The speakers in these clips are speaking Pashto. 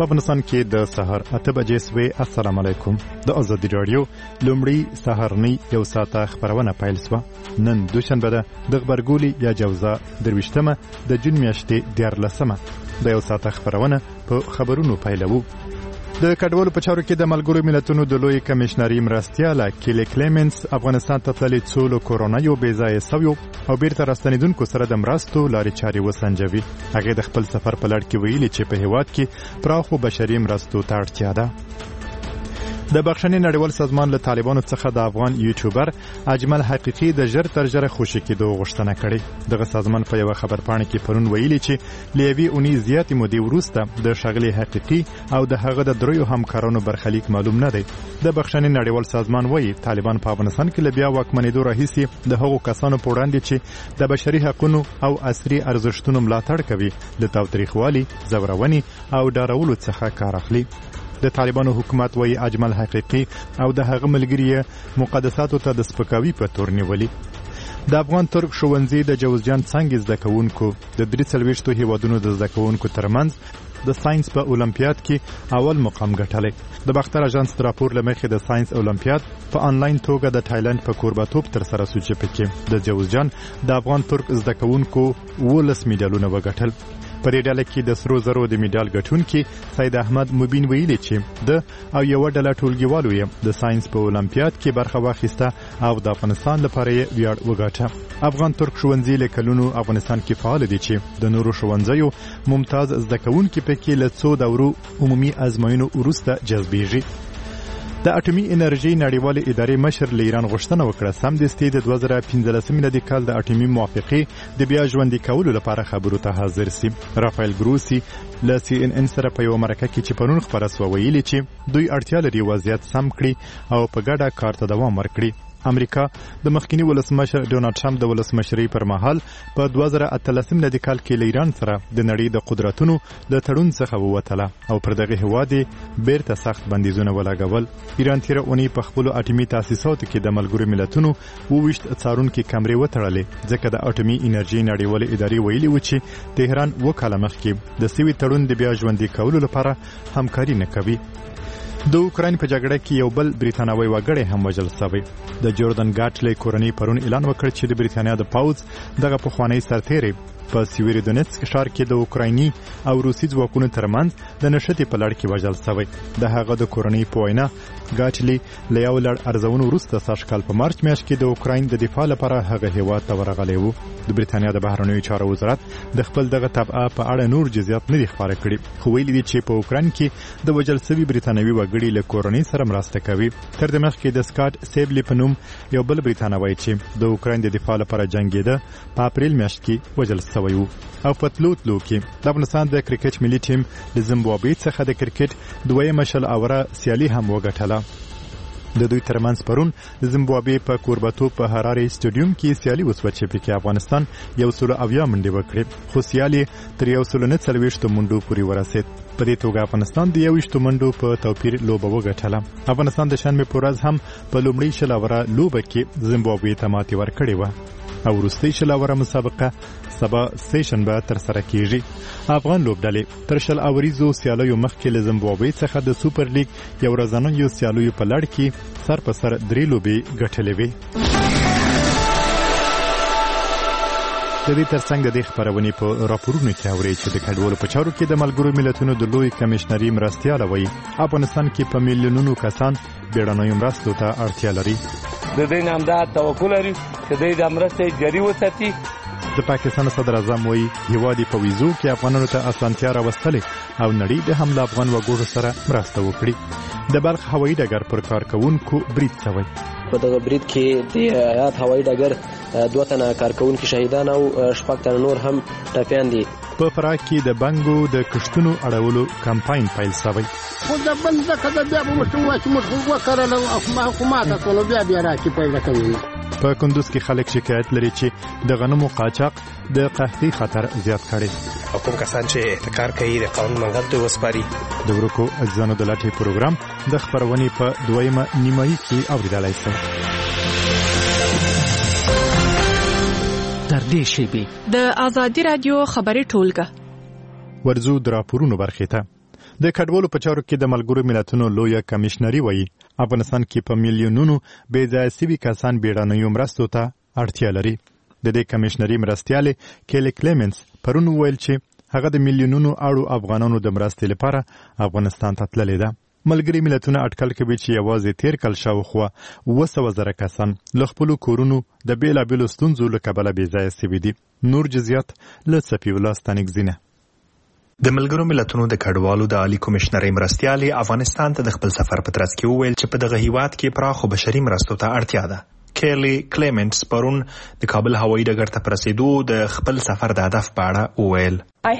په افغانستان کې د سهار 8 بجې سوي. السلام علیکم. د ازادي رادیو لومړی سهارنی یو ساعته خبرونه پیل شوه. نن دوشنبه ده د خبرګولي یا جوزا درويشتمه د جون میاشتې 14مه. د یو ساعته خبرونه په خبرونو پیلوو. د کډوالو په چارو کې د ملګرو ملتونو د لوی کمشنري مرستیاله کیلی کلیمنس افغانستان ته تللي څو کورونا یو بې ځایه سویو او بیرته راستنیدونکو سره د مرستو لارې چارې وسنجوي. هغه د خپل سفر په لړ کې ویلي چې په هیواد کې پراخو بشري مرستو ته اړتیا ده. د بخښنې نړیوال سازمان له طالبانو څخه د افغان یوټیوبر اجمل حقیقي د ژر تر ژره خوشي کېدو غوښتنه کړې. دغه سازمان په یو خبرپاڼه کې پرون ویلي چې لیوي اونۍ زیاتې مودې وروسته د ښاغلي حقیقي او د هغه د دریو همکارانو برخلیک معلوم نه دی. د بخښنې نړیوال سازمان وایي طالبان په افغانستان کې له بیا واکمنېدو راهیسې د هغو کسانو په وړاندې چې د بشري حقوقو او عصري ارزښتونو ملاتړ کوي له تاوتریخوالي، زورونې او ډارولو څخه کار اخلي. د طالبانو حکومت وایي اجمل حقیقي او د هغه ملګري مقدساتو ته د سپکاوي په تور نیولي. د افغان ترک ښوونځي د جوزجان څانګې زده کوونکو د 43 هیوادونو د زده کوونکو ترمنځ د ساينس په اولمپیاد کې اول مقام ګټلی. د باختر اژانس راپور لمخې د ساينس اولمپیاد په انلاین توګه د تایلند په کوربتوب تر سره شو چې پکې د جوزجان د افغان ترک زده کوونکو 12 میډالونه وګټل. په دې ډله کې د سرو زرو د میډال ګټونکي سید احمد مبین ویلي چې د او یو ډله ټولګیوالو یې د ساينس په اولمپیاد کې برخه واخیسته او د افغانستان لپاره یې ویاړ وګاټه. افغان ترک ښوونځي له کلونو افغانستان کې فعال دي چې د نورو ښوونځیو ممتاز زده کوونکي پکې له څو دورو عمومي ازموینو وروسته جذبېږي. د اټومي انرژي نړیوالې ادارې مشر له ایران غوښتنه وکړه سمدستي د 2015 میلادي کال د اټومي موافقې د بیا ژوندي کولو لپاره خبرو ته حاضر سي. رافایل ګروسی له CNN سره په یو مرکه کې چې پرون خبره سو ویلي چې دوی اړتیا لري وضعیت سم کړي او په ګډه کار ته دوام ورکړي. امریکا د مخکنی ولسمشر ډونالد ټرمپ د ولسمشرۍ پر مهال په 2013 میلادي کال کې له ایران سره د نړۍ د قدرتونو د تړون څخه ووتله او پر دغه هواد بیرته سخت بندیزونه ولګول. ایران تیر اونۍ په خپل اټومي تاسیساتو کې د ملګرو ملتونو 22 څارونکو کمرې وتړلې ځکه د اټومي انرژي نړیوالې ادارې ویلي و چې تهران وکاله مخکې د سوي تړون د بیا ژوندي کولو لپاره همکاري نه کوي. د اوکراین په جګړه کې یو بل بریتانوي وګړی هم وژل شوی. د جوردن ګاټلې کورنۍ پرون اعلان وکړ چې د بریتانیا د پاوز دغه پخوانی سرتیری په سیویرودونیتسک ښار کې د اوکرایني او روسي ځواکونو ترمنځ د نښتې په لړ کې وژل شوی. د هغه د کورنۍ په وینا ګاټلې له یو لړ ارزونو وروسته سږ کال په مارچ میاشت کې د اوکراین د دفاع لپاره هغه هیواد ته ورغلی و. د بریتانیا د بهرنیو چارو وزارت د خپل دغه تبعه په اړه نور جزئیات نه دي خبره کړي، خو ویلي دي چې په اوکراین کې د وژل شوي بریتانوي وګړي له کورنۍ سره مرسته کوي. تر دې مخکې د سکاټ سیبلی په نوم یو بل بریتانوي چې د اوکراین د دفاع لپاره جنگیده په اپریل میاشت کې وژل شوی و. او په تلو کې د افغانستان د کرکټ ملي ټیم د زیمبابوې څخه د کرکټ دویمه شل اوره سیالي هم وګټله. د دوی ترمنځ پرون د زیمبابوې په کوربتوب په هراري سټیډیوم کې سیالي وسوه چې پکې افغانستان 170 منډې وکړې، خو سیالي تر 140 منډو پورې ورسېد. په دې توګه افغانستان د 20 منډو په توپیر لوبه وګټله. افغانستان د شنبه په ورځ هم په لومړۍ شل اوره لوبه کې زیمبابوې ته ماتې ورکړې و او وروستۍ شل اوره مسابقه سبا سیشنبه تر سره کیږي. افغان لوبډلې تر شل اوریزو سیالیو مخکې له زیمبابوې څخه د سوپر لیګ یو ورځنیو سیالیو په لړ کې سر په سر 3 لوبې ګټلې وې. د دې ترڅنګ د دې خبرونې په راپورونو کې اوري چې د کډوالو په چارو کې د ملګرو ملتونو د لوی کمشنري مرستیاله وایي افغانستان کې په میلیونونو کسان بیړنیو مرستو ته اړتیا لري. د دې نام دا توکل لري چې د مرستې جاري وساتي. د پاکستان صدر اعظم وایي هیواد په ویزو کې افغانانو ته اسانتیا راوستلې او نړۍ د هم افغان وګړو سره مرسته وکړي. د بلخ هوایي ډګر پر کارکونکو برید شوی. په دغه برید کې د هیات هوایي ډګر 2 تنه کارکونکو شهیدان او 6 تنه نور هم ټپیان دي. په فراه کې د بنګو د کښتونو اړولو کمپاین پیل شوی. خو د بل ځکه د بیا به مشروع چې موږ وکړل او حکومت ټول بیا راځي پیدا کوي. په کندوز کې خلک شکایت لري چې د غنمو قاچاق د قحطۍ خطر زیات کړي. کوم کسان چې احتکار کوي د قانون منګل دوی وسپاري. د ورکو اجزانو د لټۍ پروګرام د خبرونې په دویمه نیمایي کې اوریدلای شئ. تر دې شیبې د ازادي رادیو خبري ټولګه ورزو د راپورونو برخې ته. د کډوالو په چارو کې د ملګرو ملتونو لویه کمشنري وایي افغانستان کې په میلیونونو بې ځایه سوي کسان بیړنیو مرستو ته اړتیا لري. د دې کمشنري مرستیالې کیلی کلیمنس پرون وویل چې هغه د میلیونونو اړو افغانانو د مرستې لپاره افغانستان ته تللې ده. ملګري ملتونه اټکل کوي چې یوازې تیر کال شاوخوا 200,000 کسان له خپلو کورونو د بېلابېلو ستونزو له کبله بې ځایه سوي دي. نور جزئیات له صفي الله ستانکزینه. د ملګرو ملتونو د کډوالو د عالی کمشنرۍ مرستیالې افغانستان ته د خپل سفر په ترڅ کې وویل چې په دغه هیواد کې پراخو بشري مرستو ته اړتیا ده. کیلی کلیمنټس پرون د کابل هوایي ډګر ته پر رسېدو د خپل سفر د هدف په اړه وویل.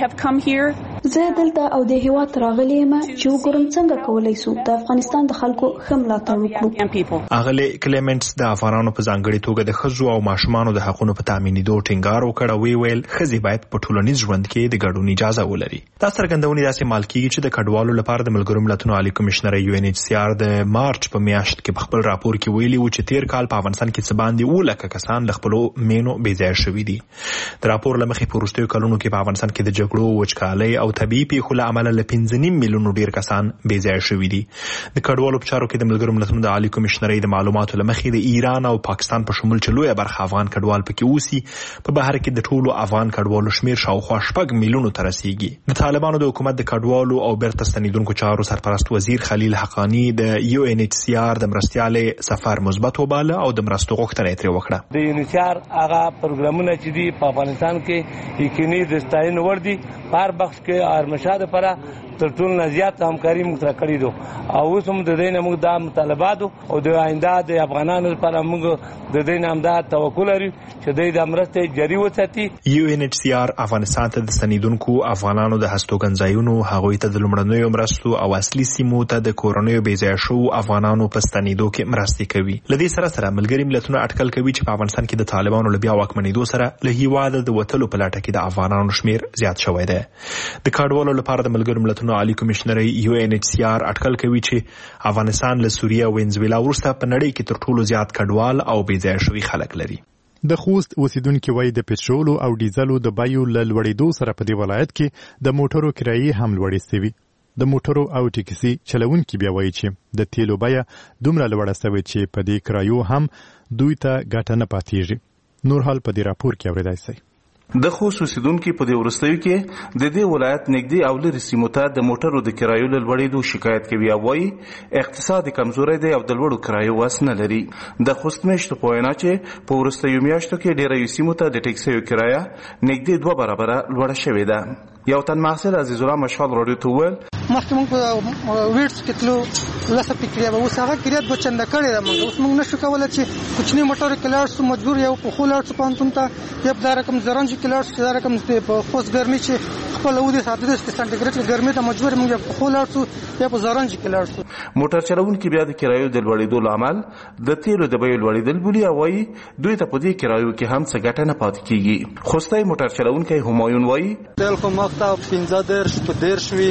زه دلته او د هیواد راغلی یم چې وګورم څنګه کولی شو د افغانستان د خلکو ښه ملاتړ وکړو. اغلی کلیمنټس د افغانانو په ځانګړي توګه د ښځو او ماشومانو د حقونو په تامینېدو ټینګار وکړ او ویل ښځې باید په ټولنیز ژوند کې د ګډون اجازه ولري. دا څرګندونې داسې مال کېږي چې د کډوالو لپاره د ملګرو ملتونو عالی کمشنرۍ UNHCR د مارچ په میاشت کې په خپل راپور کې ویلي و چې تیر کال په افغانستان کې څه باندې 200,000 کسان له خپلو مینو بې ځایه شوي دي. د راپور له مخې په وروستیو کلونو کې په افغانستان کې د جګړو، وچکالۍ او طبیعي پیښو له امله له 5.5 میلیونو ډیر کسان بې ځایه شوي دي. د کډوالو په چارو کې د ملګرو ملتونو د عالی کمشنرۍ د معلوماتو له مخې د ایران او پاکستان په شمول چې لویه برخه افغان کډوال پکې اوسي په بهر کې د ټولو افغان کډوالو شمیر شاوخوا 6 میلیونو ته رسیږي. د طالبانو د حکومت د کډوالو او بیرته ستنېدونکو چارو سرپرست وزیر خلیل حقانی د UNHCR د مرستیالې سفر مثبت وباله او د مرستو غوښتنه یې ترې وکړه. د UNHCR هغه پروګرامونه چې دي په افغانستان کې یقیني د ستاینې وړ دي. په هر بخش کې ارمشاد لپاره تر ټولو نه زیات همکاري موږ سره کړې ده او اوس هم د دې نه موږ دا مطالبات او د آینده د افغانانو لپاره موږ د دې نه هم دا توکل لري چې د مرستې جاري وساتي. UNHCR افغانستان ته د ستنېدونکو افغانانو د هستوګن ځایونو، هغوی ته د لومړنیو مرستو او اصلي سیمو ته د کورنیو بې ځایه شوو افغانانو په ستنېدو کې مرستې کوي. له دې سره ملګري ملتونه اټکل کوي چې په افغانستان کې د طالبانو له بیا واکمنېدو سره له هیواده د وتلو په لټه کې د افغانانو شمیر زیات شوی دی. د کډوالو لپاره د ملګرو ملتونو عالی کمشنرۍ UNHCR اټکل کوي چې افغانستان له سوریه او وینزویلا وروسته په نړۍ کې تر ټولو زیات کډوال او بې ځایه شوي خلک لري. د خوست اوسیدونکو وایي د پټرولو او ډیزلو د بیو له لوړېدو سره په دې ولایت کې د موټرو کرایې هم لوړې شوي. د موټرو او ټیکسي چلونکي بیا وایي چې د تیلو بیه دومره لوړه شوې چې په دې کرایو هم دوی ته ګټه نه پاتېږي. نور حال په دې راپور کې اورېدای شئ. د خوست اوسیدونکو په دې وروستیو کې د دې ولایت نږدې او لرې سیمو ته د موټرو د کرایو له لوړېدو شکایت کوي او وایي اقتصاد کمزوری دی او د لوړو کرایو وس نه لري. د خوست میشتو په وینا چې په وروستیو میاشتو کې ډېرو سیمو ته د ټیکسیو کرایه نږدې 2 برابره لوړه شوې ده. یو تن محصل عزیز الله مشال راډیو ته وویل مخکې موږ په ویټس کې تلو لسه پکړیا به اوس هغه کرایه 2 چنده کړې ده. موږ اوس موږ نشو کولی چې کوچني موټر کې لاړ شو، مجبور یو په خو لاړ شو پانتون ته، یا په دا رقم زرنج کې لاړ شو، دا رقم په خوست ګرمي چې خپل ودې ساتل د سانتیګریډ ګرمي ته مجبور موږ په خو لاړ شو یا په زرنج کې لاړ شو. موټر چلونکي بیا د کرایو د لوړېدو لامل د تیلو د بیو لوړېدل بولي او وایي دوی ته په دې کرایو کې هم څه ګټه نه پاتې کیږي. خوستي موټر چلونکي همایون وایي تل خو مخته 15 په 10 شوي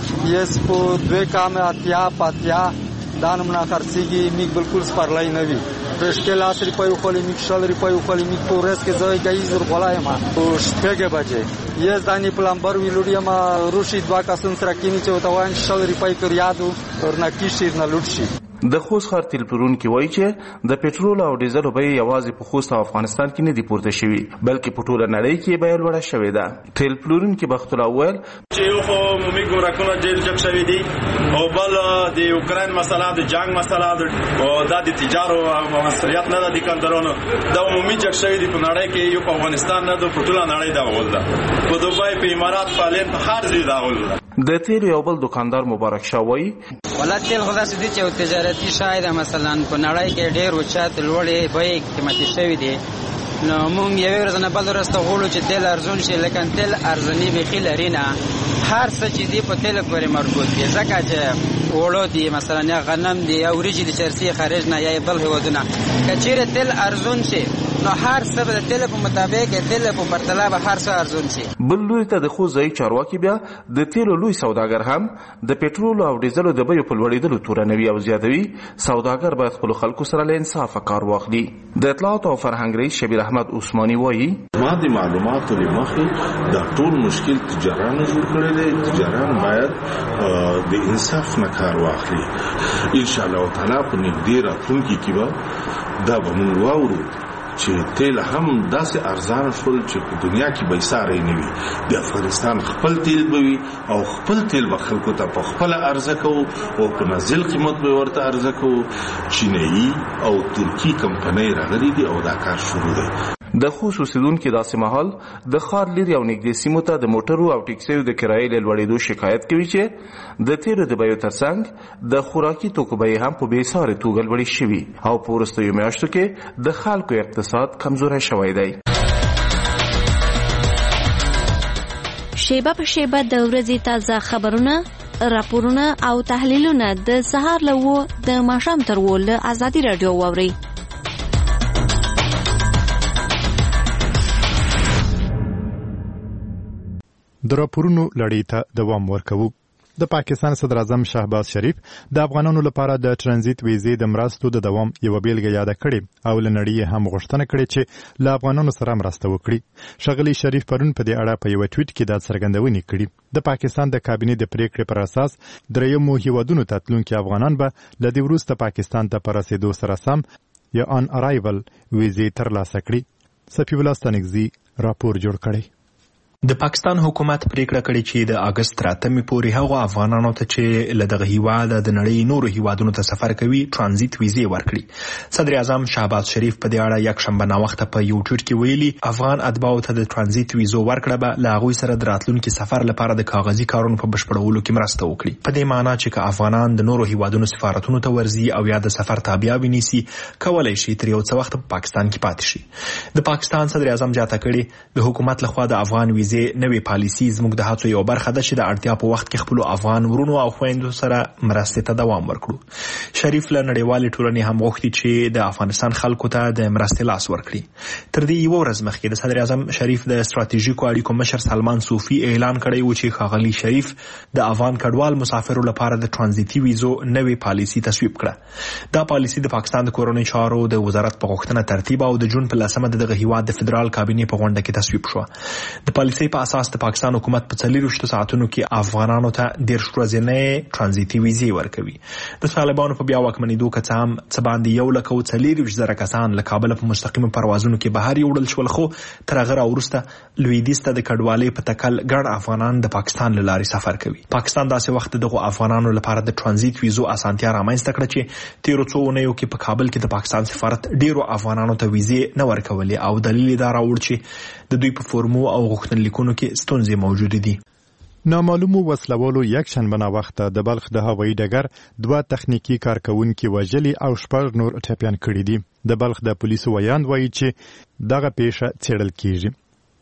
یس په 2 کام اتیا پاتیا دانم نه خرڅيږي میګ بالکل سپارلای نه وي. پرشکل 10 روپیو خولي میګ 100 روپیو خولي میګ په ورځ کې ځای گئی زر غلای ما او شپږه بجې یس دانی پلمبر ویلوډیا ما روشي 2 کسان سره کینی چې وتاوان 100 روپۍ کړ یادو ورنه کیشي نه لوټ شي. د خوست ښار تیل پلورونکي وایي چې د پټرول او ډیزل بیې یوازې په خوست او افغانستان کې نه دي پورته شوي بلکې په ټوله نړۍ کې بیه لوړه شوې ده. تیل پلورونکي بخت الله وویل چې یو خو عمومي ګمرکونه ډېر جګ شوي دي او بل د یوکراین مسله د جنګ مسله او دا د تجارو او مسؤلیت نه د کندرونو دا عمومي جګ شوي دي په نړۍ کې. یو په افغانستان نه د ټوله نړۍ دا ول ده په دوبۍ په امارات په لین په هر ځای دا ول ده. د تیل یو بل دکاندار مبارک شاه وایي ولادت تیل خو داسې دي چې تجارتي شاید مثلا په نړۍ کې ډېر وچات لوړې بیې قیمتي شوي دي. نو موږ یو ورځ نه بل ورځ ته غواړو چې تیل ارزون شي، لیکن تیل ارزني بیخي لري نه. هر څه چې دي په تیل پورې مربوط دي ځکه چې اوړه دي مثلا یا غنم دي یا وریجې د چرسي خارج نه یا بل هیوادونه که چیرې تیل ارزون شي نو هر څه به د تیل په مطابق تیل په پرتله به هر څه ارزون شي. بل لوري ته د خوځي چارواکي بیا د تیلو لوی سوداګر هم د پېټرول او ډیزلو د بیو په لوړېدلو تورنوي او زیاتوي. سوداګر باید خپل خلکو سره له انصاف کار واخلي. د اطلاعات او فرهنګ رئیس شبیر احمد عثماني وایي ما د معلوماتو لمخې د ټول مشکل تجارانو جوړ کړی دی. تجاران باید د انصاف نه کار واخلي. ان شاء الله تعالی په نږدې راتلونکي کې به دا به موږ واورو چې تیل هم داسې ارزانه شول چې په دنیا کې به ساري نه وي. د افغانستان خپل تیل به وي او خپل تیل به خلکو ته په خپل عرضه کوو او په نازل قیمت به ورته عرضه کوو. چینایي او ترکی کمپنۍ راغلي دي او دا کار شروع دی. د خوست اوسیدونکو داسې مهال د ښار لرې او نږدې سیمو ته د موټرو او ټکسیو د کرایې له لوړېدو شکایت کوي چې د تیلو د بیو ترڅنګ د خوراکي توکو بیې هم په بېساري توګه لوړې شوي او په وروستیو میاشتو کې د خلکو اقتصاد کمزوری شوی دی. شیبه په شیبه د ورځې تازه خبرونه، راپورونه او تحلیلونه د سهار له 9 د ماښام تر 10 له ازادي راډیو واورئ. د راپورونو لړۍ ته دوام ورکوو. د پاکستان صدر اعظم شهباز شریف د افغانانو لپاره د ترانزیت ویزې د مرستو د دوام یو بیلګه یاد کړې او لنړۍ هم غوښتنه کړې چې له افغانانو سره مرسته وکړي. ښاغلي شریف پرون په دې اړه په یو ټویټ کې دا څرګندونې کړې. د پاکستان د کابینې د پریکړې پر اساس دریمو هیوادونو ته تلونکي افغانان به له دې وروسته پاکستان ته په رسېدو سره سم یا آن ارایول ویزې ترلاسه کړي. صفي الله ستانکزي راپور جوړ کړی. د پاکستان حکومت پریکړه کړې چې د اگست 8 پورې هغه افغانانو ته چې له دغه هیواد د نړۍ نورو هیوادونو ته سفر کوي ترانزیت ویزې ورکړي. صدر اعظم شهباز شریف په دې اړه یک شنبه ناوخته په یو ټویټ کې ویلي افغان اتباعو ته د ترانزیت ویزو ورکړه به له هغوی سره د راتلونکي سفر لپاره د کاغذي کارونو په بشپړولو کې مرسته وکړي. په دې معنی چې افغانان د نورو هیوادونو سفارتونو ته ورځي او یا د سفر تابع ونیسي کولای شي تر یو څه وخت په پاکستان کې پاتې شي. د پاکستان صدر اعظم جاته کړي د حکومت لخوا د افغان ویزې نوې پالیسي زموږ د هڅو یو برخه ده چې د اړتیا په وخت کې خپل افغان ورونو او خويندو سره مرستې ته دوام ورکړو. شریف له نړیوالې ټولنې هم غوښتي چې د افغانستان خلکو ته د مرستې لاس ورکړي. تر دې یو ورځ مخکې د صدر اعظم شریف د ستراتیژیکو اړیکو مشر سلمان صوفي اعلان کړی و چې ښاغلي شریف د افغان کډوال مسافرو لپاره د ترانزیتي ویزو نوې پالیسي تصویب کړه. دا پالیسي د پاکستان د کورنۍ چارو د وزارت په غوښتنه ترتیب او د جون په 10 دغه هیواد د فدرال کابینې په غونډه کې تصویب شو. د پالیسي په اساس د پاکستان حکومت په 24 ساعتونو کې افغانانو ته 10 ورځې ترانزیتي ویزې ورکوي. د طالبانو په بیا واکمنېدو کې هم څه باندې 1,40,000 کسان له کابل په مستقیم پروازونو کې بهر یوړل شول، خو تر هغه وروسته لویدیځ ته د کډوالۍ په تکل ګڼ افغانان د پاکستان له لارې سفر کوي. پاکستان داسې وخت دغه افغانانو لپاره د ترانزیت ویزو اسانتیا رامنځته کړه چې تیرو څو اونیو کې په کابل کې د پاکستان سفارت ډیرو افغانانو ته ویزې نه ورکولې او دلیل دا راوړ چې د دوی په فورمو او غوښتنلیکونو کې ستونزې موجود دي. نامعلومو وسلوالو یک شنبه ناوخته د بلخ د هوایي ډګر 2 تخنیکی کارکونکي وژلي او 6 نور ټپیان کړي دي. د بلخ د پولیسو ویاند وایي چې دغه پیښه څېړل کیږي.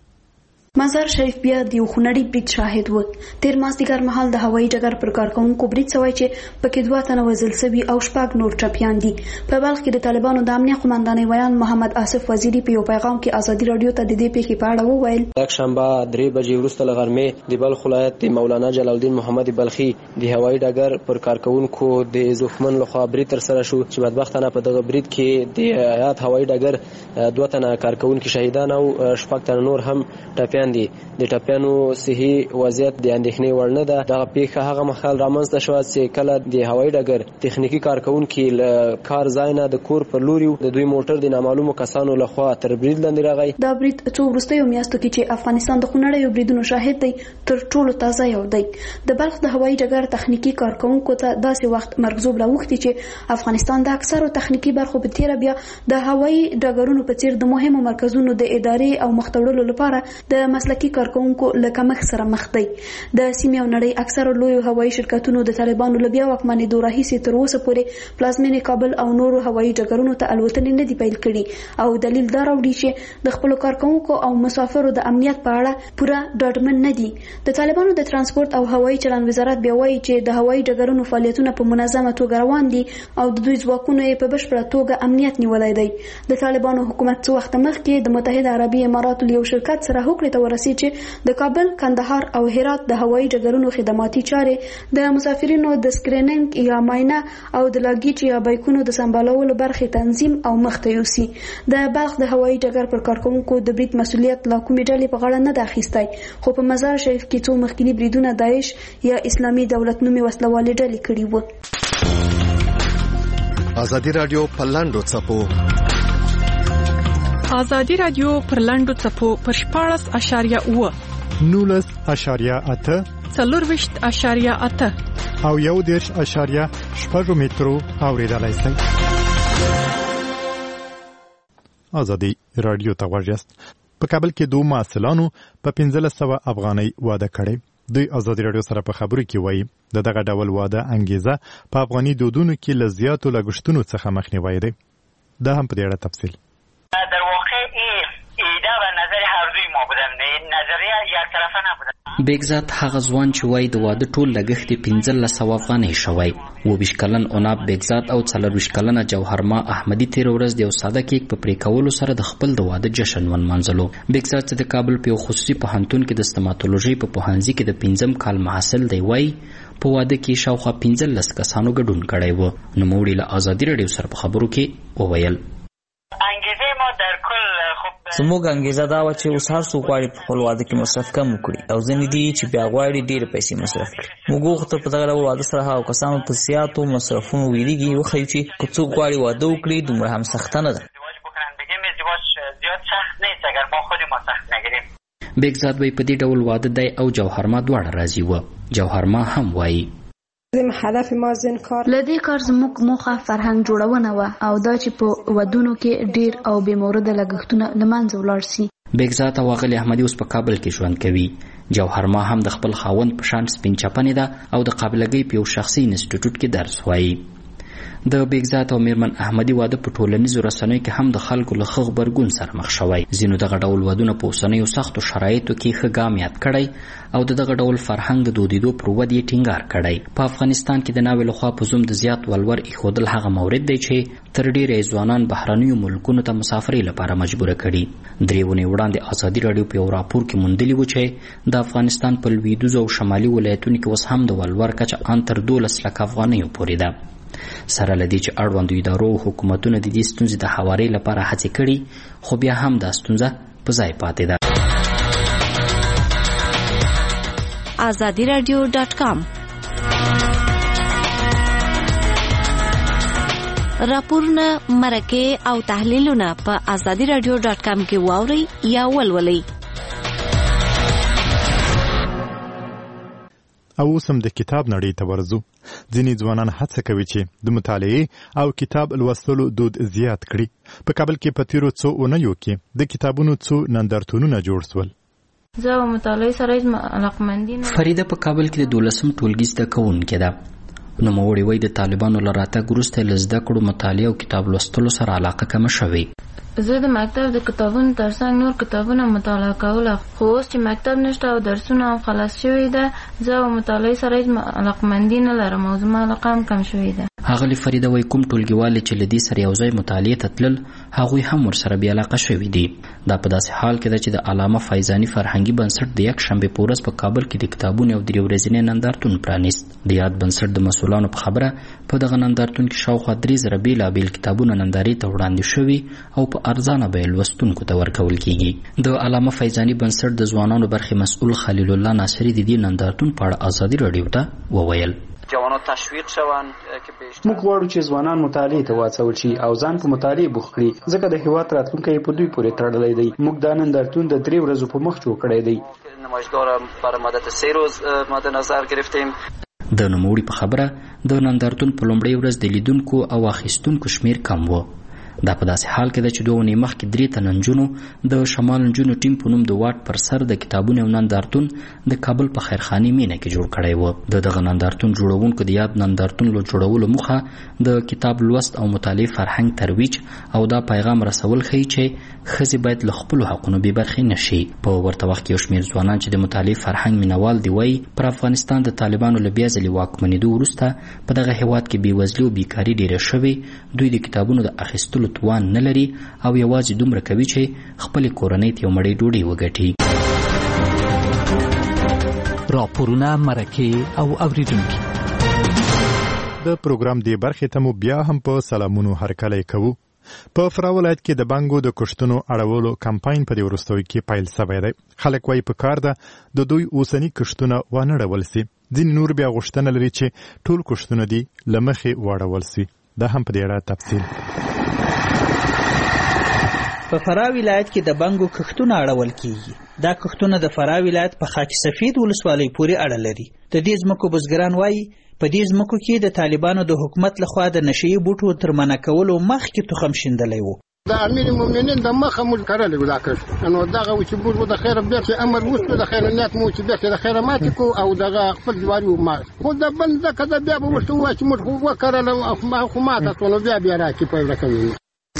مزار شریف بیا د یو خونړي برید شاهد و. تیر مازدیګر مهال د هوایي ډګر پر کارکونکو برید شوی چې پکې 2 تنه وژل شوي او 6 نور ټپیان دي. په بلخ کې د طالبانو د امنیت قومندانۍ ویاند محمد آصف وزیری په یو پیغام کې ازادي رادیو ته د دې پیښې په اړه وویل. یک شنبه 3 بجې وروسته له غرمې د بلخ ولایت د مولانا جلال الدین محمد بلخي د هوایي ډګر پر کارکونکو د زخمن لخوا برید تر سره شو چې بدبختانه په دغه برید کې د آیات هوایي ډګر 2 تنه کارکونکو شهیدان او 6 تنه نور هم ټپیان دي. د ټپیانو صحي وضعیت د اندېښنې وړ نه ده. دغه پیښه هغه مخال رامنځته شوه چې کله د هوایي ډګر تخنیکی کارکونکي له کار ځای نه د کور پر لوري د دوی موټر د نامعلومو کسانو لخوا تر برید لاندې راغی. دا برید څو وروستیو میاشتو کې چې افغانستان د خونړیو بریدونو شاهد دی تر ټولو تازه یو دی. د بلخ د هوایي ډګر تخنیکی کارکونکو ته داسې وخت مرغزوب راوښتي چې افغانستان د اکثرو تخنیکی برخو په تیره بیا د هوایي ډګرونو په څیر د مهمو مرکزونو د ادارې او مختورلو لپاره د د مسلکي کارکونکو له کمښت سره مخ دی. د سیمې او نړۍ اکثره لوی هوایي شرکتونو د طالبانو له بیا واکمنېدو راهیسې تر اوسه پورې پلازمینې کابل او نورو هوایي ډګرونو ته الوتنې نه دي پیل کړي او دلیل دا راوړي چې د خپلو کارکونکو او مسافرو د امنیت په اړه پوره ډاډمن نه دي. د طالبانو د ترانسپورت او هوایي چلند وزارت بیا وایي چې د هوایي ډګرونو فعالیتونه په منظمه توګه روان دي او د دوی ځواکونو یې په بشپړه توګه امنیت نیولی دی. د طالبانو حکومت څه وخت مخکې د متحده عربي اماراتو یو شرکت سره هوکړې ته ورسېد چې د کابل، کندهار او هرات د هوایي ډګرونو خدماتي چارې د مسافرینو د سکرینینګ یا معاینه او د لاګیج یا بیکونو د سمبالولو برخې تنظیم او مخته یوسي. د بلخ د هوایي ډګر پر کارکونکو د برید مسؤلیت لا کومې ډلې په غاړه نه ده اخیستی، خو په مزار شریف کې څو مخکینی بریدونه داعش یا اسلامي دولت نومي وسلوالې ډلې کړي وو. ازادي رادیو پر لاندو څپو ازادي رادیو پر لاندو څپو پر 14.9 19.8 24.8 او 1.8 مترو اوریدلای شئ. ازادي رادیو ته ورجست. په کابل کې دوه محصلانو په 1500 افغانۍ واده کړی. دوی ازادي رادیو سره په خبرو کې وایي د دغه ډول واده انګیزه په افغاني دودونو کې له زیاتو لګښتونو څخه مخنیوی دی. دا هم په دې اړه تفصیل. در واقع ایده و نظر هر دوی ما بودن، نظریه یک طرفه نبودن. بیگزاد هغه ځوان چې وای د واده ټول لګښت 1500 افغانۍ شوی. 22 کلن عناب بیگزاد او 24 کلنه جوهرما احمدی تیر ورځ د یو ساده کیک په پریکولو سره د خپل د واده جشن ونمانځلو. بیگزاد چې د کابل په خصوصي پوهنتون کې د ستماتولوژي په پوهنځي کې د 5م کال محصل دی وای په واده کې شاوخوا 15 کسانو ګډون کړی و. نو موږ له ازادي رادیو سره په خبرو کې وویل انګیزه ما در کل زموږ انګیزه دا و چې اوس هر څوک غواړي په خپل واده کې مصرف کم وکړي او ځینې دي چې بیا غواړي ډېرې پیسې مصرف کړي. موږ غوښتل په دغه ډول واده سره هغو کسانو په زیاتو مصرفونو ویریږي وښیو چې که څوک غواړي واده وکړي دومره هم سخته نه ده. بیگزاد وایي په دې ډول واده دی او جوهرما دواړه راضي وه. جوهرما هم وایي لدې کار زموږ موخه فرهنګ جوړونه و او دا چې په ودونو کې ډیر او بې مورده لګښتونه له منځه ولاړ سي. بیگزاد او اغلی احمدی اوس په کابل کې ژوند کوي. جوهرما هم د خپل خاوند په شان سپین چپنې ده او د قابلګۍ په یو شخصي انسټیټیوټ کې درس وایي. د بیگزاد او میرمن احمدی واده په ټولنیزو رسنیو کې هم د خلکو له ښه غبرګون سره مخ شوی. ځینو دغه ډول ودونه په اوسنیو سختو شرایطو کې ښه ګام یاد کړی او دغه ډول فرهنګ د دودیدو پر ودې یې ټینګار کړی. په افغانستان کې د ناوې لخوا په زوم د زیات ولور ایښودل هغه مورد دی چې تر ډیره ځوانان بهرنیو ملکونو ته مسافرۍ لپاره مجبوره کړي. 3 ونې وړاندې ازادي رادیو په یو راپور کې موندلي و چې د افغانستان په لویدیځو او شمالي ولایتونو کې اوس هم د ولور کچه ان تر 12 لک افغانیو پورې ده. سره لدی چې اړوندو ادارو او حکومتونو د دې ستونزې د هواري لپاره هڅې کړي خو بیا هم دا ستونزه په ځای پاتې ده. azadiradio.com راپورونه، مرکې او تحلیلونه په azadiradio.com کې واورئ یا ولولئ. او اوس هم د کتاب نړۍ ته ورځو. ځینې ځوانان هڅه کوي چې د مطالعې او کتاب لوستلو دود زیات کړي. په کابل کې په تیرو څو اونیو کې د کتابونو څو نندارتونونه جوړ شول. زه مطالعې سره علاقمندي نه. فریده په کابل کې د 12م ټولګي زده کوونکې ده. نوموړې وایي د طالبانو له راتګ وروسته له زده کړو مطالعې او کتاب لوستلو سره علاقه کمه شوې. زه د مکتب د کتابونو ترڅنګ نور کتابونه مطالعه کوله، خو اوس چې مکتب نشته او درسونه هم خلاص شوي ده زه مطالعې سره علاقمندي نه لرم او زما علاقه هم کم شوې ده. ښاغلې فریده وایي کوم ټولګیوالې چې له دې سره یو ځای مطالعې ته تلل هغوی هم ورسره بې علاقه شوي دي. دا په داسې حال کې ده چې د علامه فیضاني فرهنګي بنسټ د یکشنبې په ورځ په کابل کې د کتابونو یو 3 ورځنی نندارتون پرانیست. د یاد بنسټ د مسؤلانو په خبره په دغه نندارتون کې شاوخوا 3000 بېلابېل کتابونه نندارې ته وړاندې شوي او په ارزانه بیه لوستونکو ته ورکول کیږي. د علامه فیضاني بنسټ د ځوانانو برخې مسؤل خلیل الله ناصری د دې نندارتون په اړه ازادي رادیو ته وویل جوانان تشویق شون که موږ غواړو چې ځوانان مطالعې ته واچول شي او ځان په مطالعې بوخت کړي ځکه د هېواد راتلونکی په دوی پورې تړلی دی. موږ دا نندارتون د 3 ورځو په مخ جوړ کړی دی. نمایشگاه را برای مدت 3 روز مد نظر گرفتیم. د نوموړي په خبره د نندارتون په لومړۍ ورځ د لیدونکو او اخیستونکو شمیر کم و. دا په داسې حال کې ده چې 2 اونۍ مخکې 3 تنه نجونو د شمال نجونو ټیم په نوم د واټ پر سر د کتابونو یو نندارتون د کابل په خیرخانې مینه کې جوړ کړی و. د دغه نندارتون جوړونکو د یاد نندارتون له جوړولو موخه د کتاب لوست او مطالعې فرهنګ ترویج او دا پیغام رسول ښیي چې ښځې باید له خپلو حقونو بې برخې نشي. په ورته وخت کې یو شمېر ځوانان چې د مطالعې فرهنګ مینوال دي وایي پر افغانستان د طالبانو له بیا ځلې واکمنېدو وروسته په دغه هېواد کې بېوزلي او بیکاري ډېره شوې. دوی د کتابونو د اخیستلو توان نه لري او یوازې دومره کوي چې خپلې کورنۍ ته یو مړۍ ډوډۍ وګټي. راپورونه، مرکې او اوریدونکي د پروګرام دی برخې ته مو بیا هم په سلامونو هرکلی کوو. په فراه ولایت کې د بنګو د کښتونو اړولو کمپاین په دې وروستیو کې پیل سوی دی. خلک وایي په کار ده د دوی اوسني کښتونه وانه ډول سي. ځینې نور بیا غوښتنه لري چې ټول کښتونه دي له مخې واړول سي. دا هم په دې اړه تفصیل. په فراه ولایت کې د بنګو کښتونه اړول کیږي. دا کښتونه د فراه ولایت په خاک سفید ولسوالۍ پورې اړه لري. د دې ځمکو بزګران وایي په دې ځمکو کې د طالبانو د حکومت لخوا د نشئی بوټو تر منع کولو مخکې تخم شیندلی و. د امیر المؤمنین د مخه موږ کرلی و دا کښت، نو دغه و چې موږ د خیره بیا چې امر وشو د خیره نیت مو چې بیا چې د خیره ماتې کړو او دغه خپل جواري ومات. خو د بل ځکه د بیا به ورته ووایي چې موږ خو وکرله خو ماته شوه، نو بیا راکړي پیل کوي.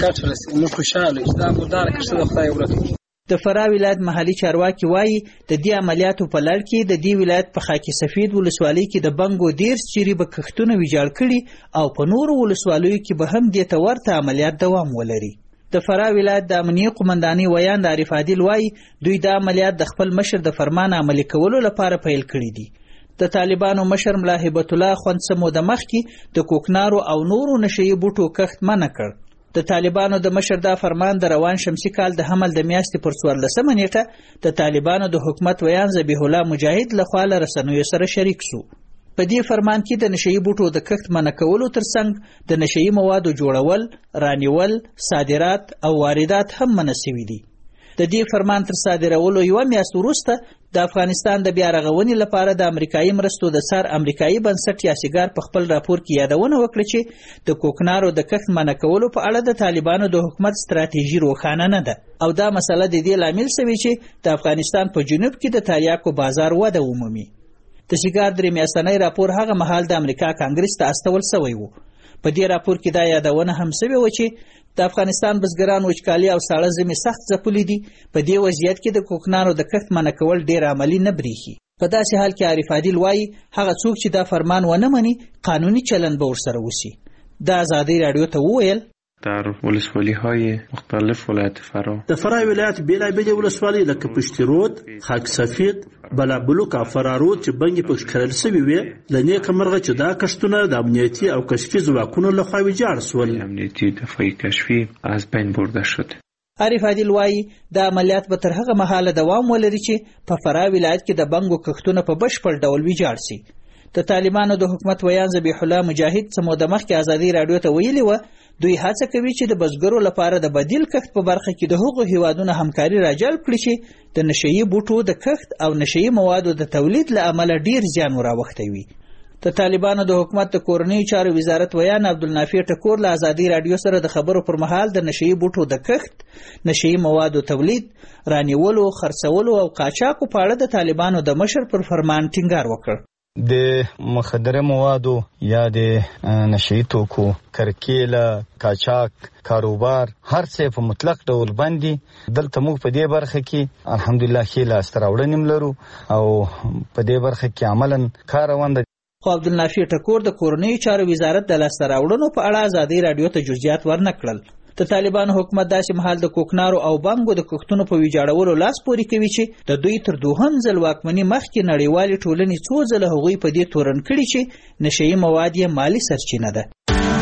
موږ خوشحاله یو چې دا مرداره کښته د خدای ورته. د فراه ولایت محلي چارواکي وایي د دې عملیاتو په لړ کې د دې ولایت په خاک سفید ولسوالۍ کې د بنګو 13 جریبه کښتونه ویجاړ کړي او په نورو ولسوالیو کې به هم دې ته ورته عملیات دوام ولري. د فراه ولایت د امنیه قومندانۍ ویاند عارف عادل وایي دوی دا عملیات د خپل مشر د فرمان عملي کولو لپاره پیل کړي دي. د طالبانو مشر ملا هبت الله خوند څه موده مخکې د کوکنارو او نورو نشئی بوټو کښت منع کړ. د طالبانو د مشر دا فرمان د روان شمسي کال د حمل د میاشتې پر 14 نیټه د طالبانو د حکومت ویان ذبیح الله مجاهد لخوا له رسنیو سره شریک سو. په دې فرمان کې د نشئی بوټو د کښت منع کولو ترڅنګ د نشئی موادو جوړول، رانیول، صادرات او واردات هم منع شوي دي. د دې فرمان تر صادرولو یوه میاشت وروسته د افغانستان د بیا رغونې لپاره د امریکایي مرستو د سر امریکایي بنسټ یاسیګار په خپل راپور کې یادونه وکړه چې د کوکنارو د کښت منع کولو په اړه د طالبانو د حکومت ستراتیژي روښانه نه ده او دا مسله د دې لامل شوې چې د افغانستان په جنوب کې د تریاکو بازار وده ومومي. د یاسیګار 3 میاشتنی راپور هغه مهال د امریکا کانګرس ته استول شوی و. په دې راپور کې دا یادونه هم شوې و چې د افغانستان بزګران وچکالي او ساړه ژمي سخت ځپلي دي. په دې وضعیت کې د کوکنارو د کښت منع کول ډېر عملي نه بریښي. په داسې حال کې عارف عادل وایي هغه څوک چې دا فرمان ونه مني قانوني چلند به ورسره وشي. د ازادۍ راډیو ته وویل در ولسوالی‌های مختلف ولایت فراه د فراه ولایت بیلابیلې ولسوالۍ لکه پشتي رود، خاک سفید، بلابلوک او فرارود چې بنګې پکې کرل شوي وې له نیکه مرغه چې دا کښتونه د امنیتي او کشفي ځواکونو لخوا ویجاړ شول. امنیتي دفاعي کشفي از بین برده شد. عارف عادل وایي دا عملیات به تر هغه مهاله دوام ولري چې په فراه ولایت کې د بنګو کښتونه په بشپړ ډول ویجاړ شي. د طالبانو د حکومت ویان ذبیح الله مجاهد څه موده مخکې ازادۍ راډیو ته ویلي و دوی هڅه کوي چې د بزګرو لپاره د بدیل کښت په برخه کې د هغو هیوادونو همکاري راجلب کړي چې د نشئی بوټو د کښت او نشئی موادو د تولید له امله ډیر زیان وراوختی وي. د طالبانو د حکومت د کورنیو چارو وزارت ویان عبدالنافع ټکور له ازادۍ راډیو سره د خبرو پر مهال د نشئی بوټو د کښت، نشئی موادو تولید، رانیولو، خرڅولو او قاچاقو په اړه د طالبانو د مشر پر فرمان ټینګار وکړ. د مخدره موادو یا د نشئی توکو کرکیله، قاچاق کاروبار هر څه په مطلق ډول باندې دلته موږ په دې برخه کې الحمدلله ښې لاسته راوړنې لرو او په دې برخه کې عملاً کار روان دی. خو عبدالنافع ټکور د کورنیو چارو وزارت د لاسته راوړنو په اړه ازادۍ راډیو ته جزئیات ورنه کړل. د طالبانو حکومت داسې مهال د کوکنارو او بنګو د کښتونو په ویجاړولو لاس پورې کوي چې د دوی تر 2 ځل واکمني مخکې نړیوالې ټولنې څو ځله هغوی په دې تورن کړي چې نشئی مواد یې مالي سرچینه ده.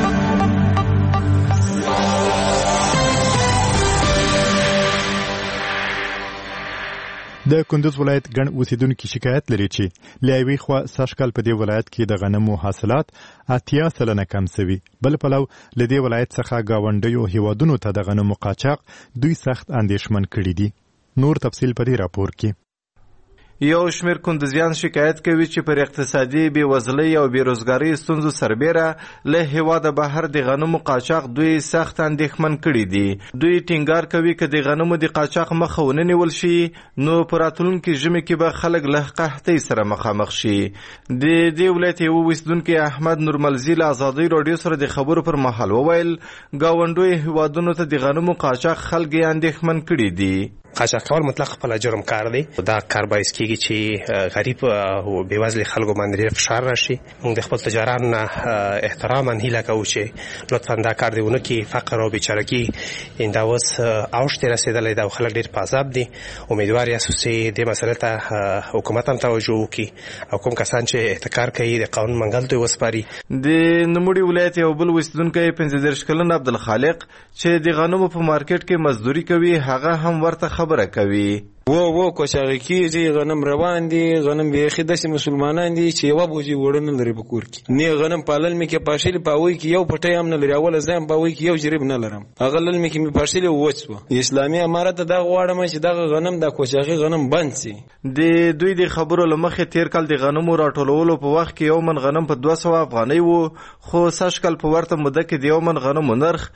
د کندوز ولایت ګڼ اوسیدونکي شکایت لري چې له یوې خوا سږکال په دې ولایت کې د غنمو حاصلات 80% کم شوي، بل پلو له دې ولایت څخه ګاونډیو هیوادونو ته د غنمو قاچاق دوی سخت اندېښمن کړي دي. نور تفصیل په دې راپور کې. یو شمېر کندوزیان شکایت کوي چې پر اقتصادي بېوزلۍ او بېروزګارۍ ستونزو سربیره له هېواده بهر د غنمو قاچاق دوی سخت اندېښمن کړي دي. دوی ټینګار کوي که د غنمو د قاچاق مخه ونه نیول شي نو په راتلونکي ژمي کې به خلک له قحطۍ سره مخامخ شي. د دې ولایت یو اوسیدونکی احمد نورملزي له ازادۍ راډیو سره د خبرو پر مهال وویل ګاونډیو هېوادونو ته د غنمو قاچاق خلک یې اندېښمن کړي دي. قاچاق کول مطلق خپل جرم کار دی. دا کار باعث کیږي چې غریب او بېوزله خلکو باندې ډېر فشار راشي. موږ د خپل تجارانو نه احتراما هیله کوو چې لطفا دا کار دی ونه کړي. فقر او بیچارګي دا اوس اوج ته رسېدلی دی او خلک ډېر په عذاب دي. امیدوار یاست چې دې مسلې ته حکومت هم توجه وکړي او کوم کسان چې احتکار کوي د قانون منګل ته وسپاري. د نوموړي ولایت یو بل اوسیدونکی 15 کلن عبدالخالق چې د غنمو په مارکیټ کې مزدوري کوي هغه هم ورته خبره کوي. و کوچاغي کیږي غنم روان دي. غنم بیخي داسې مسلمانان دي چې یوه بوجي وړه نه لري په کور کې. نه غنم پالل مې کې پاشلي پاوی کې یو پټی هم نه لري. اوله زه هم پاوی کې یو جریب نه لرم. هغه لل مې کې مې پاشلي وڅو. اسلامي امارت دا غواړم چې دا غنم د کوچاغي غنم بند سي. د دوی د خبرو لمخه تیر کال د غنمو راټولولو په وخت کې یو من غنم په 200 افغانۍ وو خو سږ کال په ورته موده کې د یو من غنمو نرخ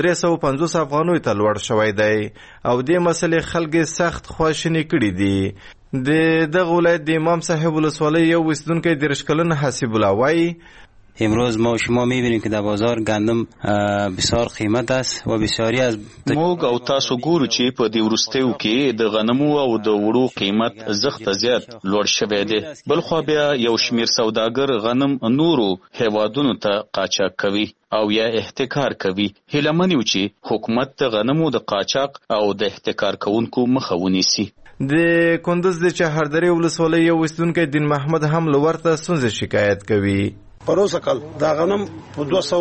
350 افغانۍ ته لوړ شوی دی او دې مسلې خلک سخت خواشیني کړي دي. د دغه ولایت د امام صاحب ولسوالۍ یو اوسیدونکی 30 کلن حسیب الله وایي امروز ما و شما میبینیم که در بازار گندم بسیار قیمت است و بسیاری از موږ او تاسو ګورو چې په دې وروستیو کې د غنمو او د وړو قیمت زخته زیات لوړ شوی دی. بل خو بیا یو شمیر سوداګر غنم نورو هیوادونو ته قاچاق کوي او یا احتکار کوي. هیله منو چې حکومت د غنمو د قاچاق او د احتکار کوونکو مخه ونیسي. د کندوز د چهاردرې ولسوالۍ یو اوسیدونکی دین محمد هم له ورته ستونزې شکایت کوي. پروسه کال دا غنم په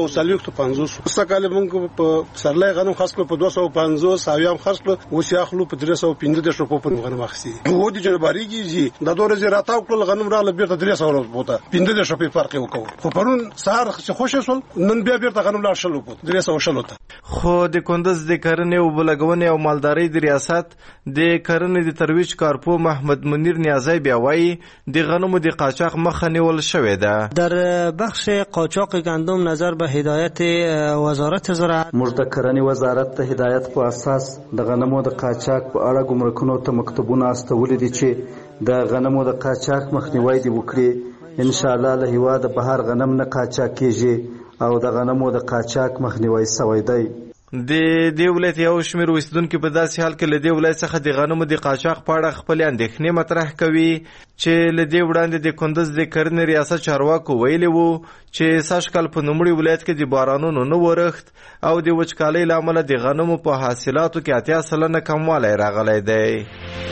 250 سکاله موږ په سرلای غنم خاص کړ په 250 اویام خاص کړ اوس یې اخلو په 315 په غنم اخسي. و دي جنباري کیږي دا دوره زه راتاو کړل غنم راغله بیرته 300 بوته 15 په فرق وکړو. خو پرون سهار چې خوشې سول نن بیا بیرته غنم لا شلو په 300 ته. خو د کندوز د کرنې او بلګونې او مالدارۍ د ریاست د کرنې د ترویج کارپو محمد منیر نیازی بیا وایي د غنمو د قاچاق مخه نیول شوې ده. در بخش قاچاق گندم نظر به هدایت وزارت زراعت موږ د کرنې وزارت ته هدایت په اساس د غنمو د قاچاق په اړه ګمرکونو ته مکتوبونه استولي دي چې د غنمو د قاچاق مخنیوي دي وکړي. ان شاء الله له هیواده بهر غنم نه قاچاق کیږي او د غنمو د قاچاق مخنیوي سوی دی. د دې ولایت یو شمېر اوسیدونکي په داسې حال کې له دې ولایت څخه د غنمو د قاچاق په اړه خپلې اندېښنې مطرح کوي چې له دې وړاندې د کندوز د کرنې ریاست چارواکو ویلي وو چې سږ کال په نوموړي ولایت کې د بارانونو نه ورښت او د وچکالۍ له امله د غنمو په حاصلاتو کې 80% کموالی راغلی دی.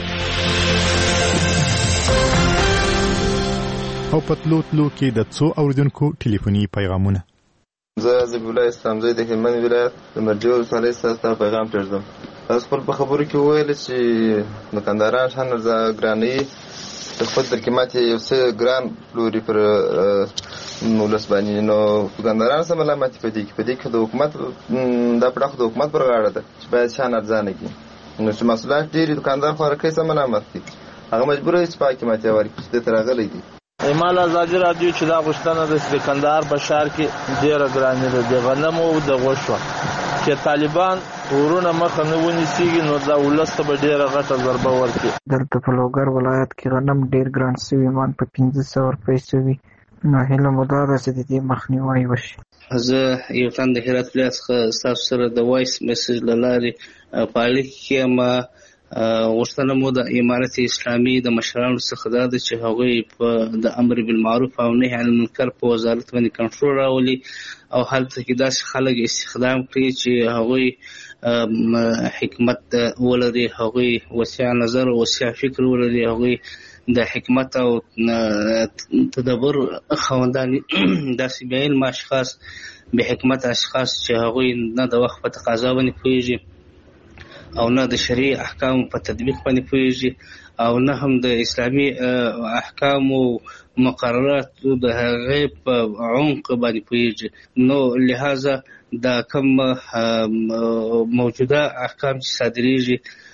او په تلو کې د څو اوریدونکو ټلیفوني پیغامونه. زه ذبیح الله اسلام زوی د هلمند ولایت د مرجو ولسوالۍ څخه ستا پیغام پرېږدم. تاسو خپل په خبرو کې وویل چې دکانداران ښه نرخ ګرانوي د خپل تر قیمت یو څه ګران پلوري پر ولس باندې. نو دکانداران څه ملامتي په دې کې د حکومت دا پړه د حکومت پر غاړه ده چې باید شان ارزانه کړي. نو چې محصولات ډېرې دکاندار خوارکۍ څه ملامت دي هغه مجبور دی چې په قیمت یې ورکړي چې دې ته راغلی دي. ایمال ازادي راډیو چې دا غوښتنه د کندهار په ښار کې ډېره ګرانه ده د غنمو او د غوښو چې طالبان ورونه مخه نه ونیسي نو دا ولس ته به ډېره غټه ضربه ورکړي. دلته په لوګر ولایت کې غنم ډېر ګران شوی مان په 1500 روپۍ شوی. نو هیله مو دا ده چې د دې مخنیوی وشي. زه یو تن د هرات ولایت څخه ستاسو سره د وایس میسج له لارې په اړیکه کې یم. غوښتنه مو د امارت اسلامي د مشرانو څخه دا ده چې هغوی په د امر بالمعروف او نهي عن المنکر په وزارت باندې کنټرول راولي او هلته کې داسې خلک استخدام کړي چې هغوی حکمت ولري، هغوی وسیع نظر او وسیع فکر ولري، هغوی د حکمت او تدبر خوندان داسې بې علم اشخاص بې حکمت اشخاص چې هغوی نه د وخت په تقاضا باندې پوهېږي او نه د شرعي احکامو په تطبیق باندې پوهېږي او نه هم د اسلامي احکامو مقرراتو د هغې په عمق باندې پوهېږي. نو لہذا دا کم موجوده احکام چې صادریږي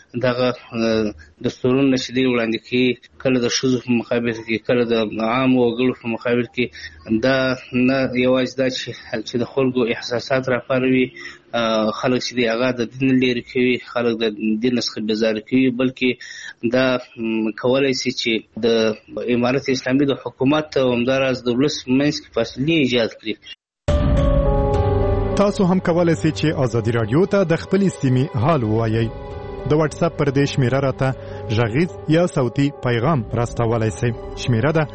دغه دستورونه چې دی وړاندې کوي کله د ښځو په مقابل کې کله د عامو وګړو په مقابل کې دا نه یوازې دا چې د خلکو احساسات راپاروي خلک چې دی هغه د دین لري کوي خلک د دین څخه بیزاره کوي بلکې دا کولای شي چې د امارت اسلامي د حکومت او همداراز د ولس منځ کې فاصلې ایجاد کړي. تاسو هم کولای شئ چې آزادي رادیو ته د خپل سیمې حال ووایئ. د واتس اپ پر دې شمیره راته غږیز یا صوتي پیغام راستولای شئ. شمیره ده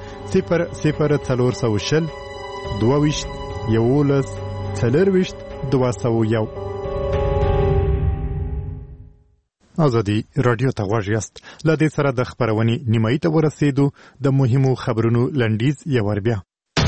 00420 22 11 4 آزادي رادیو ته غوږ یاست. له دې سره د خبرونې نیمایي ته ورسېدو. د مهمو خبرونو لنډیز یو ور بیا.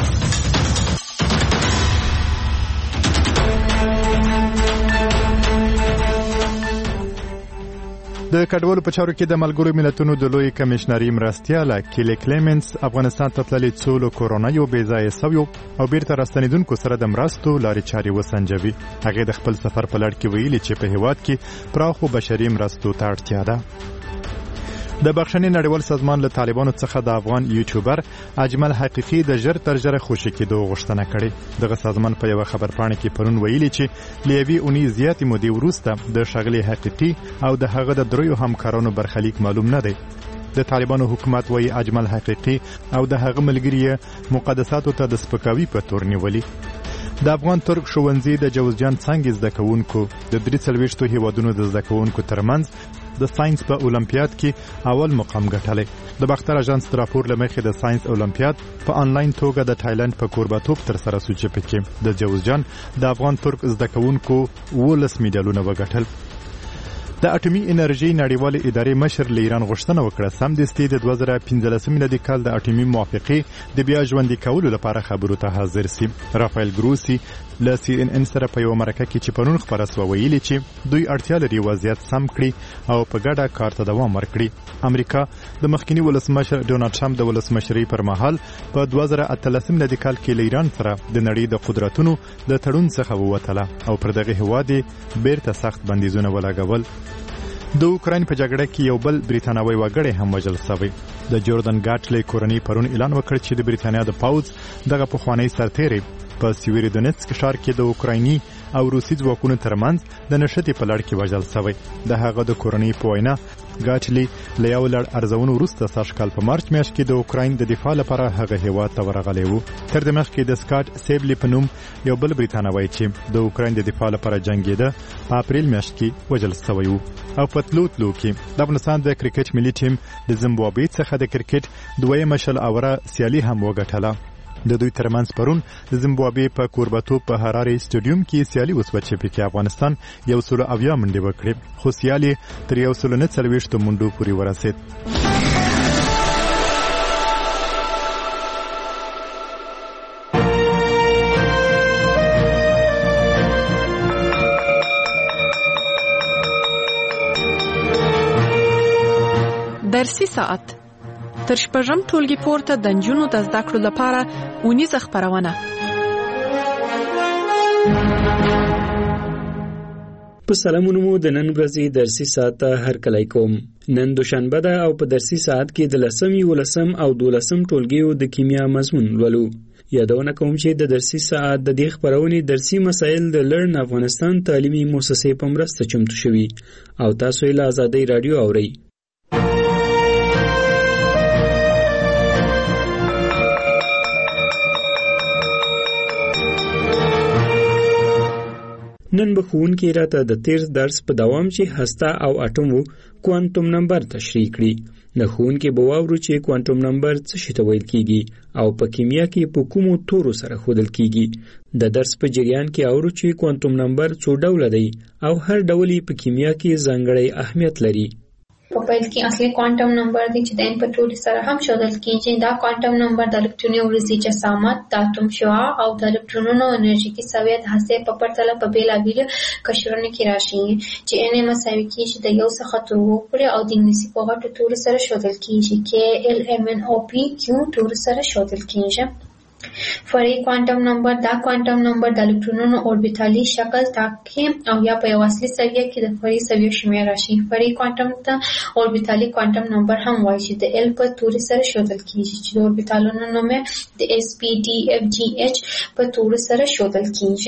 د کډوالو په چارو کې د ملګرو ملتونو د لوی کمشنري مرستیال کیلی کلیمنس افغانستان ته تللي څو کورونایي بې ځایه شویو او بیرته راستنیدونکو سره د مرستو لارې چارې وسنجوي. هغې د خپل سفر په لړ کې ویلي چې په هیواد کې پراخو بشري مرستو ته اړتیا ده. د بخښنې نړیوال سازمان له طالبانو څخه د افغان یوټیوبر اجمل حقیقي د ژر تر ژره خوشي کېدو غوښتنه کړې. دغه سازمان په یوه خبرپاڼه کې پرون ویلي چې له یوې اونۍ زیاتې مودې وروسته د ښاغلي حقیقي او د هغه د دریو همکارانو برخلیک معلوم نه دی. د طالبانو حکومت وایي اجمل حقیقي او د هغه ملګري مقدساتو ته د سپکاوي په تور نیولي. د افغان ترک ښوونځي د جوزجان څانګې زده کوونکو د 43 هیوادونو د زده کوونکو ترمنځ د ساينس په اولمپیاد کې اول مقام ګټلی. د باختر اژانس راپور له مخې د ساينس اولمپیاد په انلاین توګه د تایلند په کوربه‌توب ترسره شو چې پکې د جوزجان د افغان ترک زده کوونکو 12 میډالونه وګټل. د اټومي انرژي نړیوال ادارې مشر له ایران غوښتنه وکړه سمدستي د 2015 میلادي کال د اټومي موافقې د بیا ژوندي کولو لپاره خبرو ته حاضر سي. رافایل ګروسی له CNN سره په یو مرکه کې چې پرون خبره سو ویلي چې دوی اړتیا لري وضعیت سم کړي او په ګډه کار ته دوام ورکړي. امریکا د مخکنی ولسمشر ډونالد ټرمپ د ولسمشرۍ پر مهال په 2013 میلادي کال کې له ایران سره د نړۍ د قدرتونو د تړون څخه ووتله او پر دغه هیواد بیرته سخت بندیزونه ولګول. د اوکراین په جګړه کې یو بل بریتانوي وګړی هم وژل شوی. د جوردن ګاټلی کورنۍ پرون اعلان وکړ چې د بریتانیا د پاوز دغه پخوانی سرتیری په سیویرودونیتسک ښار کې د اوکرایني او روسي ځواکونو ترمنځ د نښتې په لړ کې وژل شوی. د هغه د کورنۍ په وینا ګاټلی له یو لړ ارزونو وروسته سږ کال په مارچ میاشت کې د اوکراین د دفاع لپاره هغه هیواد ته ورغلی و. تر دې مخکې د سکاټ سیبلی په نوم یو بل بریتانوی چې د اوکراین د دفاع لپاره جنګېده په اپریل میاشت کې وژل شوی و. او په تلو کې د افغانستان د کرکټ ملي ټیم د زیمبابوې څخه د کرکټ دویمه شل اوره سیالي هم وګټله. د دوی ترمنځ پرون د زیمبابوې په کوربه‌توب په هرارې سټیډیوم کې سیالي وسوه چې پکې افغانستان 100 منډې وکړې خو سیالي تر 140 منډو پورې ورسېد. درسي ساعت تر شپږم ټولګي پورته د نجونو د زده کړو لپاره اونیزه خپرونه. په سلامونو مو د نن ورځې درسي ساعت هرکلی کوم. نن دوشنبه ده او په درسي ساعت کې د 10 او 12 ټولګیو د کیمیا مضمون لولو. یادونه کوم چې د درسي ساعت د دې خبرونې درسي مسایل د لرن افغانستان تعلیمي مؤسسې په مرسته چمتو شوي او تاسو یې له آزادۍ رادیو اورئ. نن به ښوونکي راته د تیر درس په دوام چې هسته او اټوم کوانټوم نمبر تشریح کړي. د ښوونکي به واورو چې کوانټوم نمبر څه شي ته ویل کیږي او په کیمیا کې په کومو تورو سره ښودل کیږي. د درس په جریان کې اورو چې کوانټوم نمبر څو ډوله دی او هر ډول په کیمیا کې ځانګړی اهمیت لري. په پیل کې اصلي کوانټم نمبر دی چې د ان په ټولي سره هم ښودل کیږي. دا کوانټم نمبر د الکتروني ورځي جسامت، د اتوم شعاع او د الکترونونو انرژیکي سویه د هستې په پرتله په بیلابیلو قشرونو کې راشي چې ان مساوي کیږي د یو څخه تر اووه پورې او د انګلیسي په غټو تورو سره ښودل کیږي. کې ال ام ان او پی کیو تورو سره ښودل کیږي. فرعي کوانټم نمبر دا کوانټم نمبر د الکترونونو اوربیتالي شکل ټاکي او یا په یو اصلي سویه کې د فرعي سویو شمېر راشي. فرعي کوانټم ته اوربیتالي کوانټم نمبر هم وایي چې د ال په توري سره ښودل کیږي چې د اوربیتالونو نوم د اس پی ډي اف جي اچ په توري سره ښودل کیږي.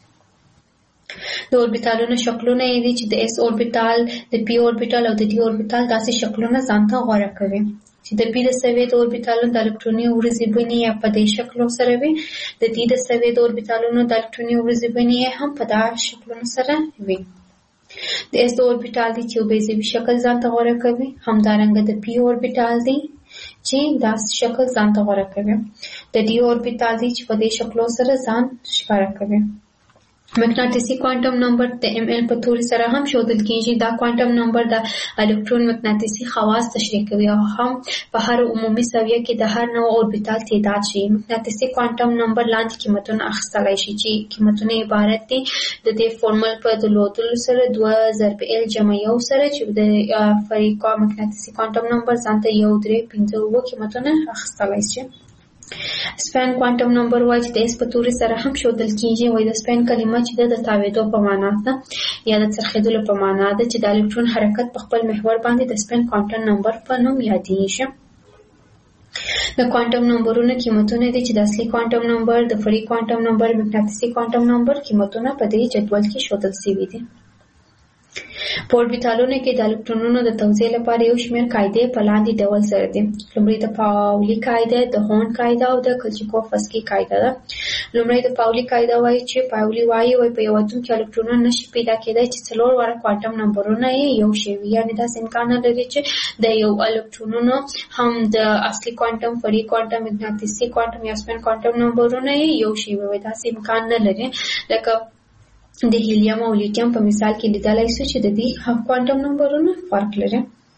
د اوربیتالونو شکلونه یې دي چې د اس اوربیتال، د پی اوربیتال او د ډي اوربیتال داسې شکلونه ځانته غوره کوي چې د پی د سویې د اوربیتالونو د الکتروني ورځې بڼې یا په دې شکلو سره وي، د ډي د سویې د اوربیتالونو د الکتروني ورځې بڼې هم په دا شکلونو سره وي. د اس د اوربیتال دی چې بیضوي شکل ځانته غوره کوي، همدارنګه د پی اوربیتال دی چې دا شکل ځانته غوره کوي، د ډي اوربیتال دی چې په دې شکلو سره ځان ښکاره کوي. مقناطیسي کوانټم نمبر د ام ال په توري سره هم ښودل کیږي. دا کوانټم نمبر د الکترون مقناطیسي خواص تشریح کوي او هم په هر عمومي سویه کې د هر نوع اوربیتال تعداد شي. مقناطیسي کوانټم نمبر لاندې قیمتونه اخیستلی شي چې قیمتونه عبارت دي د دې فورمول په درلودلو سره 2 ضرب ال جمع 1 سره چې د فرعي مقناطیسي کوانټم نمبر ځانته 1 3 5 7 قیمتونه اخیستلی شي. سپین کوانټم نمبر وایي چې د اس په توري سره هم ښودل کیږي. وایي د سپین کلمه چې د تاوېدو په معنا ده یا د څرخېدلو په معنا ده چې د الکترون حرکت په خپل محور باندې د سپین کوانټم نمبر په نوم یادېږي. د کوانټم نمبرونو قیمتونه دي چې د اصلي کوانټم نمبر، د فرعي کوانټم نمبر، مقناطیسي کوانټم نمبر قیمتونه په دې جدول کې ښودل شوي دي. په اوربیتالونو کې د الکترونونو د توزیع لپاره یو شمېر قاعدې په لاندې ډول سره دي. لومړی د پاولي قاعده، د هون قاعده او د کلچیکوفسکي قاعده ده. لومړی د پاولي قاعده وایي چې پاولي وایي په یو اتوم کې الکترونونه نشي پیدا کېدای چې 4 واره کوانټم نمبرونه یې یو شی وي، یعنې داسې امکان نه لري چې د یو الکترونونو هم د اصلي کوانټم، فرعي کوانټم، مقناطیسي کوانټم یا سپین کوانټم نمبرونه یې یو شی وي. داسې امکان نه لري. لکه د هیلیم او لیتیم په مثال کې لیدلای شو چې د دې کوانټم نمبرونه فرق لري.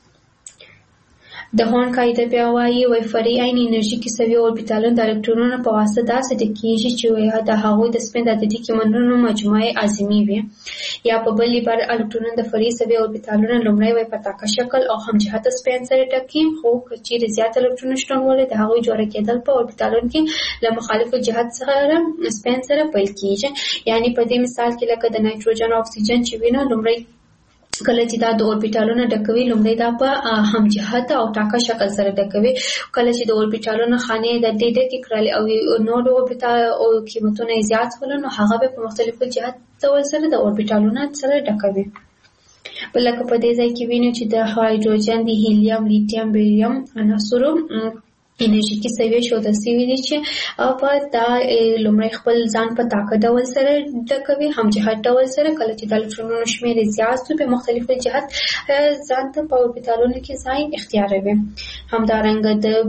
د هون قاعده بیا وایي فرعي عین انرژي کې سوي اوربیتالونه د الکترونونو په واسطه داسې ډکېږي چې د هغوی د سپین د عددي قیمتونو مجموعه اعظمي وي. یا په بل عبارت الکترونونه د فرعي سوي اوربیتالونو لومړی په طاقه شکل او هم جهته سپین سره ډکي، خو که چیرې زیات الکترونونه شتون ولري د هغوی جوړه کېدل په اوربیتالونو کې له مخالفو جهت سره سپین سره پیل کېږي. یعنې په دې مثال کې لکه د نایتروجن او اکسیجن چې وینو، لومړی کله چې دا د اوربیتالونو ډکوي لومړی دا په هم جهت او ټاکه شکل سره ډکوي. کله چې د اوربیتالونو خانې د دې ډکې کړل او نور اوربیتال او قیمتونه زیات شول نو هغه به په مختلفو جهت ډول سره د اوربیتالونو سره ډکوي. بلکه په دې ځای کې وینو چې د هایدروجن، د هیلیم، لیتیم، بیریم عناصرو انرژیکي سویې ښودل شوي دي چې په دا لومړی خپل ځان په طاقه ډول سره ډکوي، هم جهت ډول سره. کله چې د الکترونونو شمېر زیات شي په مختلفو جهت ځان ته په اوربیتالونو کې ځای اختیاروي. همدارنګه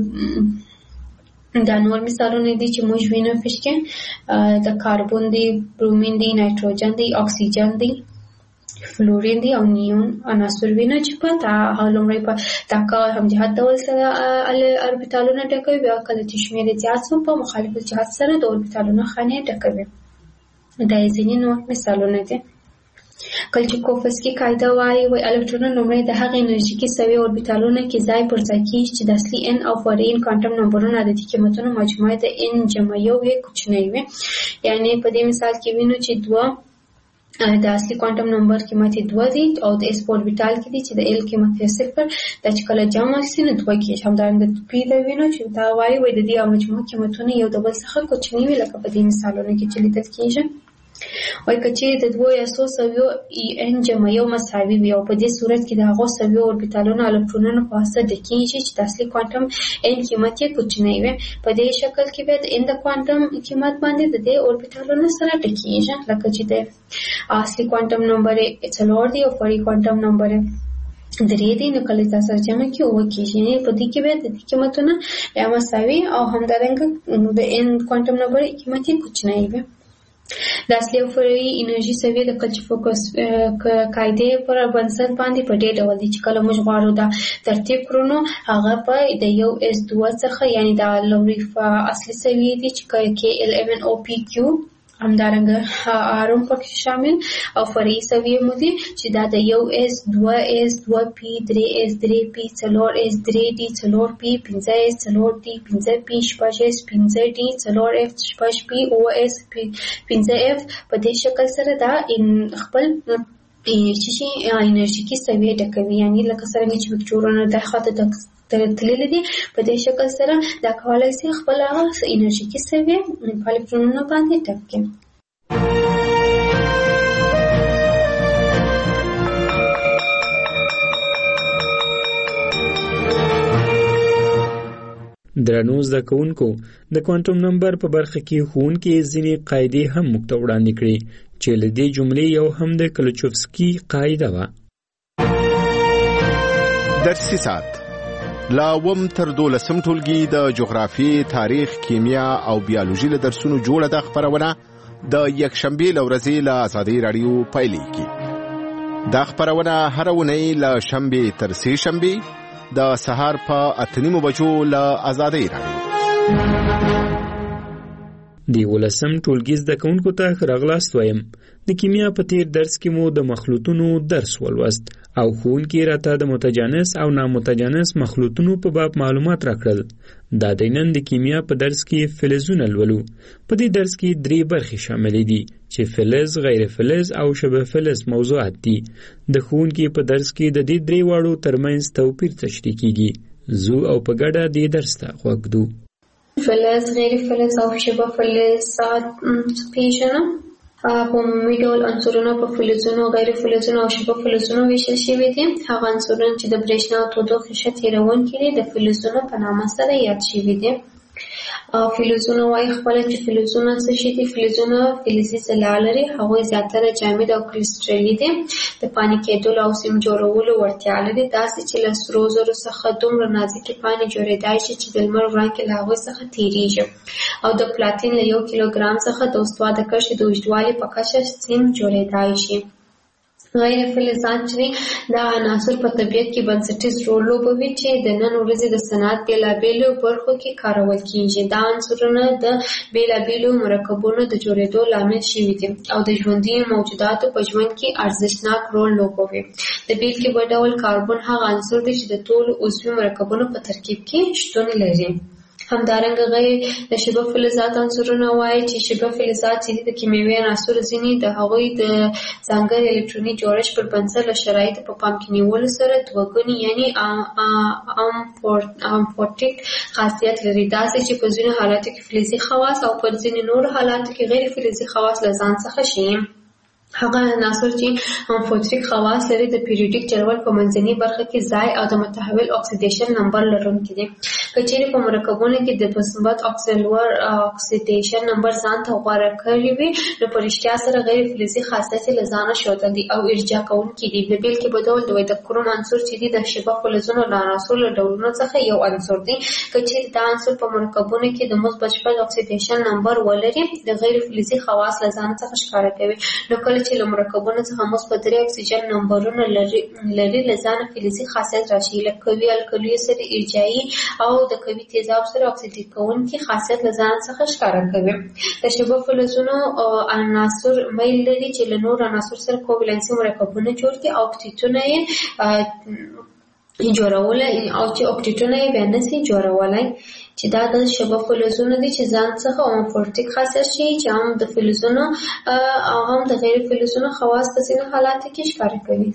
دا نور مثالونه دي چې موږ وینو پکې د کاربون دی، برومین دی، نایتروجن دی، اکسیجن دی، فلورین دی او نیون عناصر وینو چې په لومړی په طاقه هم جهت ډول سره اوربیتالونه ډکوي، بیا کله چې شمېر زیات شي په مخالف جهت سره د اوربیتالونو خانې ډکوي. دا ځینې نور مثالونه دي. کلچیکوفسکي قاعده وایي الکترون لومړی د هغې انرژیکي سوي اوربیتالونو کې ځای پر ځای کېږي چې د اصلي ان او فرعي کوانټم نمبرونو عددي قیمتونو مجموعه د ان جمع 1 یې کوچنی وي. یعنې په دې مثال کې وینو چې 2 د اصلي کوانټم نمبر قیمت 2 دی او د اس اوربیتال کې دی چې د ال قیمت 0 د چې کله جمع شي نو 2 کېږي. همدارنګه پی دا وینو چې دا وایي د دې مجموع قیمتونه یو د بل څخه کوچنی وي، لکه په دې مثالونو کې چې لیدل کېږي. وایي که چیرې د 2 یا 3 سویو ان جمع 1 مساوي وي او په دې صورت کې د هغو سویو اوربیتالونو الکترونونو په واسطه ډکېږي چې د اصلي کوانټم ان قیمت یې کوچنی وي. په دې شکل کې بیا د ان د کوانټم قیمت باندې د دې اوربیتالونو سره ډکېږي، لکه چې د اصلي کوانټم نمبر 4 دی او فرعي کوانټم نمبر 3 دی. نو کله تاسو جمع کې 9 کېږي. په دې کې بیا د دې قیمتونه بیا مساوي او همدارنګه د ان کوانټم نمبر قیمت یې کوچنی وي. د اصلي او فرعي انرژي سوي د کلچیکوفسکي قاعدې پر بنسټ باندې په دې ډول دي چې کله موږ غواړو دا ترتیب کړو نو هغه په د یو S2 څخه، یعنی دا لومړی اصلي سوي دي چې KL11OPQ همدارنګه آرم پکې شامل او فرعي سویې مو دي چې دا د 1S 2S 2P 3S 3P 4S 3D 4P 5S 4D 5P 6S 5D 4F 6P OS 5F په دې شکل سره دا خپل شي انرژیکي سویې ډکوي، یعنی لکه څنګه چې وکټورونه د خاطر تللی دي په دې شکل سره دا کولای شي خپل انرژیکي سویې په الکترونونو باندې ډک کړي. درنو زده کوونکو د کوانټم نمبر په برخه کې ښوونکي ځینې قاعدې هم موږ ته وړاندې کړې چې له دې جملې یو هم د کلچوفسکي قاعده وه. درسي ساعت لا وم تر 12 ټولګي د جغرافي، تاریخ، کیمیا او بیولوژي له درسونو جوړه د خبرونه د یکشنبه لورځي له آزادي رادیو پایلیږي. دا خبرونه هر ونی له شنبه تر سه شنبه د سهار په 8:30 بجو له آزادي رادیو. دی ولسم ټولګي زده کوونکو ته راغلاست وایم. د کیمیا په تیر درس کې مو د مخلوطونو درس ولوست او ښوونکي راته د متجانس او نامتجانس مخلوطونو په باب معلومات راکړل. دا د نن د کیمیا په درس کې فلزونه لولو. په دې درس کې 3 برخې شاملې دي چې فلز، غیر فلز او شبه فلز موضوعات دي. د ښوونکي په درس کې د دې 3 واړو ترمنځ توپیر تشریح کیږي. زو او په ګډه دې درس ته غوږ دو. فلز، غیر فلز او شبه فلز پیژنم. په عمومي ډول عنصرونه په فلزونو، غیر فلزونو او شبه فلزونو ویشل شوي دي. هغه عنصرونه چې د برېښنا او تودوخې ښه تېروونکي دي د فلزونو په نامه سره یاد شوي دي. فلزونه وایي خپله چې فلزونه څه شي دي. فلزونه فلزي ځلا لري، هغوی زیاتره جامد او کریسټلي دي. د پانې کېدلو او سیم جوړولو وړتیا لري، داسې چې له سرو زرو څخه دومره نازکې پانې جوړېدای شي چې د لمر وړانګې له هغوی څخه تېرېږي. او د پلاتین له 1 کیلوګرام څخه د استوا د کرښې د اوږدوالي په کچه سیم جوړېدای شي. غیر فلزات چې دا عناصر په طبیعت کې بنسټیز رول لوبوي چې د نن ورځې د صنعت بېلابېلو برخو کې کارول کېږي. دا عنصرونه د بېلابېلو مرکبونو د جوړېدو لامل شوي دي او د ژوندي موجوداتو په ژوند کې ارزښتناک رول لوبوي. د بېلګې په ډول کاربن هغه عنصر دی چې د ټولو عضوي مرکبونو په ترکیب کې شتون لري. همدارنګه غیر د شبه فلزات عنصرونه وایي چې شبه فلزات چې د کیمیاوي عناصرو ځینې د هغوی د ځانګړي الکتروني جوړښت پر بنسټ له شرایطو په پام کې نیولو سره دوه ګوني یعنی امفورټیک خاصیت لري، داسې چې په ځینو حالاتو کې فلزي خواص او په ځینو نورو حالاتو کې غیر فلزي خواص له ځان څخه شي. هغه عناصر چې امفورټیک خواص لري د پیریوډیک جدول په منځنۍ برخه کې ځای او د متحول اکسیدیشن نمبر لرونکي دي. که چیرې په مرکبونو کې د مثبت اکسیدیشن نمبر ځان ته غوره کړی وي نو په رښتیا سره غیر فلزي خاصیت له ځانه ښودل دي او ارجاع کوونکي دي. د بېلګې په ډول د کروم عنصر چې دی د شبه فلزونو له عناصرو له ډولونو څخه یو عنصر دی. که چیرې دا عنصر په مرکبونو کې د مثبت اکسیدیشن نمبر ولري د غیر فلزي خواص له ځان څخه ښکاره کوي. نو کله چې له مرکبونو څخه مثبت 3 اکسیجن نمبرونه لري له ځانه فلزي خاصیت راشي، لکه قوي القلیو سره ارجاعي او د قوي تیزاب سره اکسیدیز کوونکي خاصیت له ځان څخه ښکاره کوي. د شبه فلزونو عناصر میل لري چې له نور عناصر سره کوولنسي مرکبونه جوړ کړي او اکتیتونه یې جوړولای او چې اکتیتونه یې بیا نشي جوړولای، چې دا د شبه فلزونو دي چې ځان څخه امفورټیک خاصیت شي چې هم د فلزونو او هم د غیر فلزونو خواص په ځینو حالاتو کې ښکاره کوي.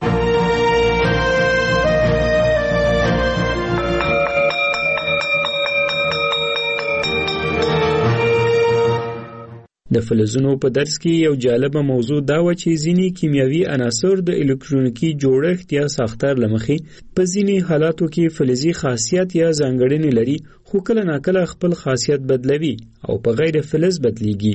د فلزونو په درس کې یو جالبه موضوع دا و چې ځینې کیمیاوي عناصر د الکترونیکي جوړښت یا ساختار له مخې په ځینې حالاتو کې فلزي خاصیت یا ځانګړنې لري، خو کله ناکله خپل خاصیت بدلوي او په غیر فلز بدلیږي.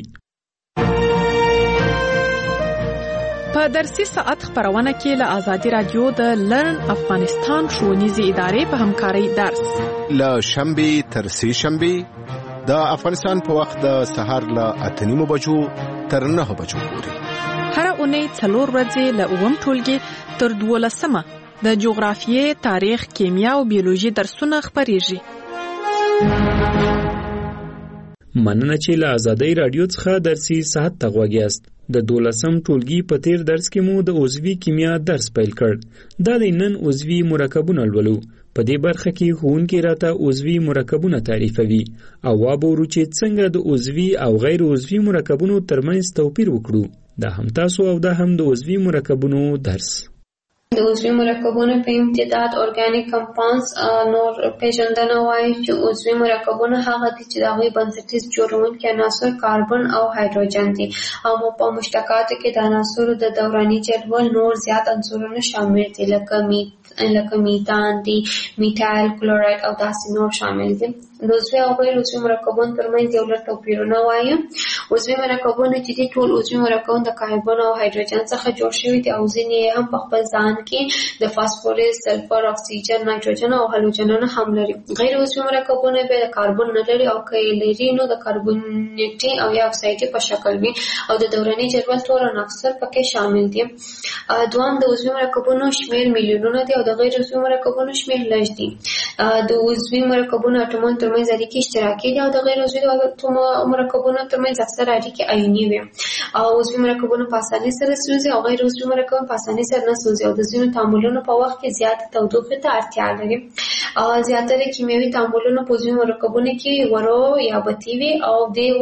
په درسي ساعت خبرونه کې له آزادي رادیو د لرن افغانستان ښوونیزې ادارې په همکارۍ درس له شنبه تر سه شنبه د افغانستان په وخت د سهار له 8:30 بجو تر 9 بجو پورې هر اونۍ 4 ورځې له 9 ټولګي تر 12 د جغرافیې، تاریخ، کیمیا او بیولوژي درسونه خبرېږي. مننه چې له آزادۍ رادیو څخه درسي صحت ته غوږ یاست. د 12م ټولګي په تیر درس کې مو د عضوي کیمیا درس پیل کړ. دا د نن عضوي مرکبونه لولو. په دې برخه کې ښوونکی راته عضوي مرکبونه تعریفوي او وابورو چې څنګه د عضوي او غیر عضوي مرکبونو ترمنځ توپیر وکړو. دا هم تاسو او دا هم د عضوي مرکبونو درس. د عضوي مرکبونو په امتداد ارګانیک کمپاونډز نور پیژندنه وایي چې عضوي مرکبونه هغه دي چې د هغوی بنسټیز جوړونکي عناصر کاربن او هایدروجن دي او په مشتقاتو کې د عناصرو د دوراني جدول نور زیات عنصرونه شامل دي لکه میتان دي، میتایل کلورایډ او داسې نور شامل دي. د عضوي او غیر عضوي مرکبونو ترمنځ یو لږ توپیرونه وایي. عضوي مرکبونه چې دي ټول عضوي مرکبونه د کاربن او هایدروجن څخه جوړ شوي دي او ځینې یې هم په خپل ځان کې د فاسفورس، سلفر، اکسیجن، نایتروجن او هالوجنونه هم لري. غیر عضوي مرکبونه به د کاربن نه لري او که یې لري نو د کاربونیټي او یا اکسایډي په شکل وي او د دوراني جدول ټول عناصر پکې شامل دي. دوام د عضوي مرکبونو شمیر میلیونونه دي او د غیر عضوي مرکبونو شمیر لږ دي. د عضوي مرکبونو اټومونو ترمنځ اړیکې اشتراکي دي او د غیر عضوي مرکبونو ترمنځ اکثر اړیکې آیوني وي. او عضوي مرکبونه په اسانۍ سره سوځي او غیر عضوي مرکبونه په اسانۍ سره نه سوځي او د ځینو تعاملونو په وخت کې زیاته تودوخې ته اړتیا لري. زیاتره کیمیاوي تعاملونه په عضوي مرکبونو کې ورو یا بطي وي او ډېر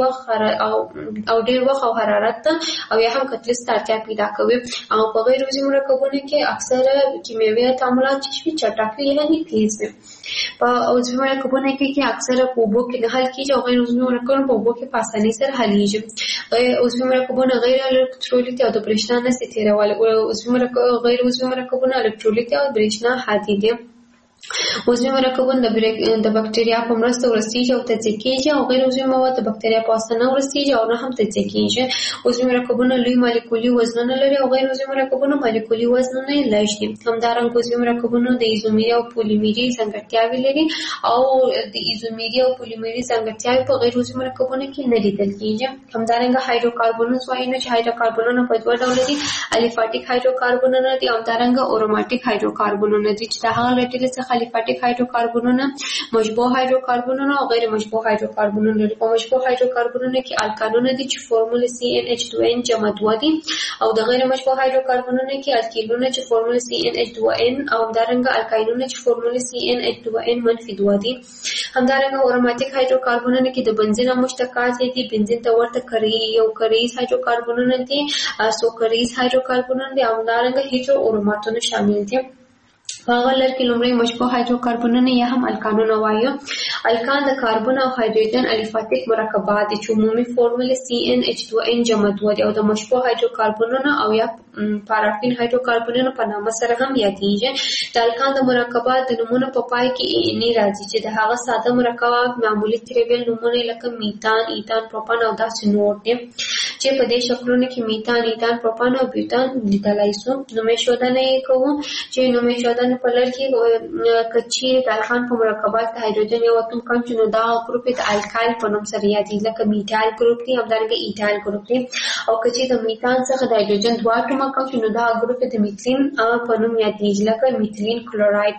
وخت او حرارت ته او یا هم کتلې ته اړتیا پیدا کوي. او په غیر عضوي مرکبونو کې اکثره کیمیاوي تعاملات چې چټک وي یعنې تیز وي. په عضوي مرکبونو کې اکثره په اوبو کې حل کیږي او غیر عضوي مرکبونه په اوبو کې په اسانۍ سره حلیږي. عضوي مرکبونه غیر الکترولیتي او د برېښنا نه سي تیرولی. غیر عضوي مرکبونه الکترولیتي او برېښنا هادي دي. عضوي مرکبونه د بکټریا په مرسته ورسیږي او تجزیه کیږي او غیر عضوي مواد د بکټریا په واسطه نه ورسیږي او نه هم تجزیه کیږي. عضوي مرکبونه لوی مالیکولي وزنونه لري او غیر عضوي مرکبونه مالیکولي وزنونه لږ دي. همدارنګه عضوي مرکبونه د ایزومري او پولیمري ځانګړتیاوې لري او د ایزومري او پولیمري ځانګړتیاوې په غیر عضوي مرکبونو کې نه لیدل کیږي. همدارنګه هایدروکاربونونه وایي چې هایدروکاربونونه په دوه ډوله دي. الیفاټیک هایدروکاربونونه دي او همدارنګه اروماتیک هایدروکاربونونه دي چې د هغه له ډلې څخه الیفاټیک هایدروکاربونونه، مشبوع هایدروکاربونونه او غیر مشبوع هایدروکاربونونه لري. په مشبوع هایدروکاربونونه کې الکانونه دي چې فورمول CnH2n جمع 2 دي او د غیر مشبوع هایدروکاربونونه کې الکیلونه چې فورمول CnH2n او همدارنګه الکاینونه چې فورمول CnH2n منفي 2 دي. همدارنګه اروماتیک هایدروکاربونونه کې د بنزین او مشتقات دي. بنزین ته ورته یو کریز هایدروکاربونونه دي، سوکریز هایدروکاربونونه دي او همدارنګه هیټرو اروماتونه شامل دي. په هغه لړ کې لومړی مشبوع هایدروکاربونونه یا هم الکانونه وایو. الکان د کاربن او هایدروجن الیفاټیک مرکبات دي چې عمومي فورمول CnH2n جمع 2 دي او د مشبوع هایدروکاربونونه او یا پارافین هایدروکاربونونه په نامه سره هم یادېږي. د الکان د مرکبات د نومونو په پای کې ای راځي چې د هغه ساده مرکبات معمولی تریویل نومونه لکه میتان، ایتان، پروپان او داسې نور دي چې په دې شکلونو کې میتان، ایتان، پروپان او بیوتان لیدلای شو. نومې ښودنه یې کوو چې نومې ښودنه په لړ کې کچې د الکان په مرکبات د هایدروجن یو اتوم کم چې نو دا ګروپ د الکایل په نوم سره یادېږي لکه میتایل ګروپ دی، همدارنګه ایتایل ګروپ دی. او کچې د میتان څخه د هایدروجن 2 اتومه کم چې نو دا ګروپ د میتلین په نوم یادېږي لکه میتلین کلورایډ.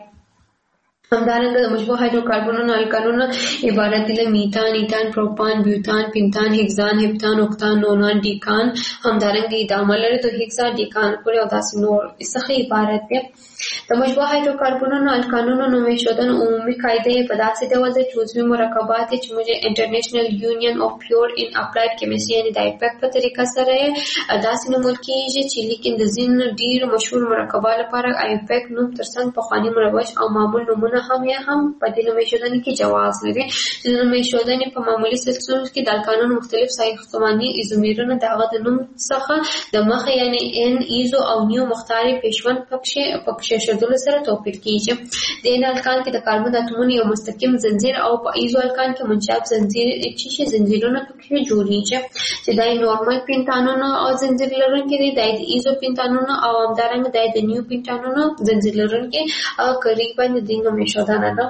همدارنګه د مشبوع هایدروکاربونونو الکانونه عبارت دي له میتان، ایتان، پروپان، بیوتان، پینتان، هکسان، هپتان، اوکتان، نونان، ډیکان. همدارنګه ادامه لري د هکسا، ډیکان پورې او داسې نور څخه عبارت دي. د مشبوع هایدروکاربونونو الکانونو نومې ښودنه عمومي قاعده په داسې ډول ده چې عضوي مرکبات چې موږ انټرنیشنل یونین اف پیور ان اپلایډ کیمستري یعنې د ایپک په طریقه سره داسې نومول کېږي چې لیکن د ځینو ډېرو مشهور مرکباتو لپاره ایپک نوم ترڅنګ پخواني مروج او معمول نومونه هم په دې نومې ښودنې کې جواز لري. د نومې ښودنې په معمولي سلسلو کې د الکانونو مختلف ساختماني ایزومرونه د هغه د نوم څخه د مخه یعنې ان، ایزو او نیو مختاري پیشوند پکښې ښودلو سره توپیر کېږي. د ان الکان کې د کاربن د اتومونو یو مستقیم زنځیر او په ایزو الکان کې منشاب زنځیرونه پکښې جوړېږي چې دا نورمال پینتانونه او زنځیر لرونکي دي. دا د ایزو پینتانونه او همدارنګه د نیو پینتانونه زنځیر لرونکي کریک باندې د نومې ښودنه ده.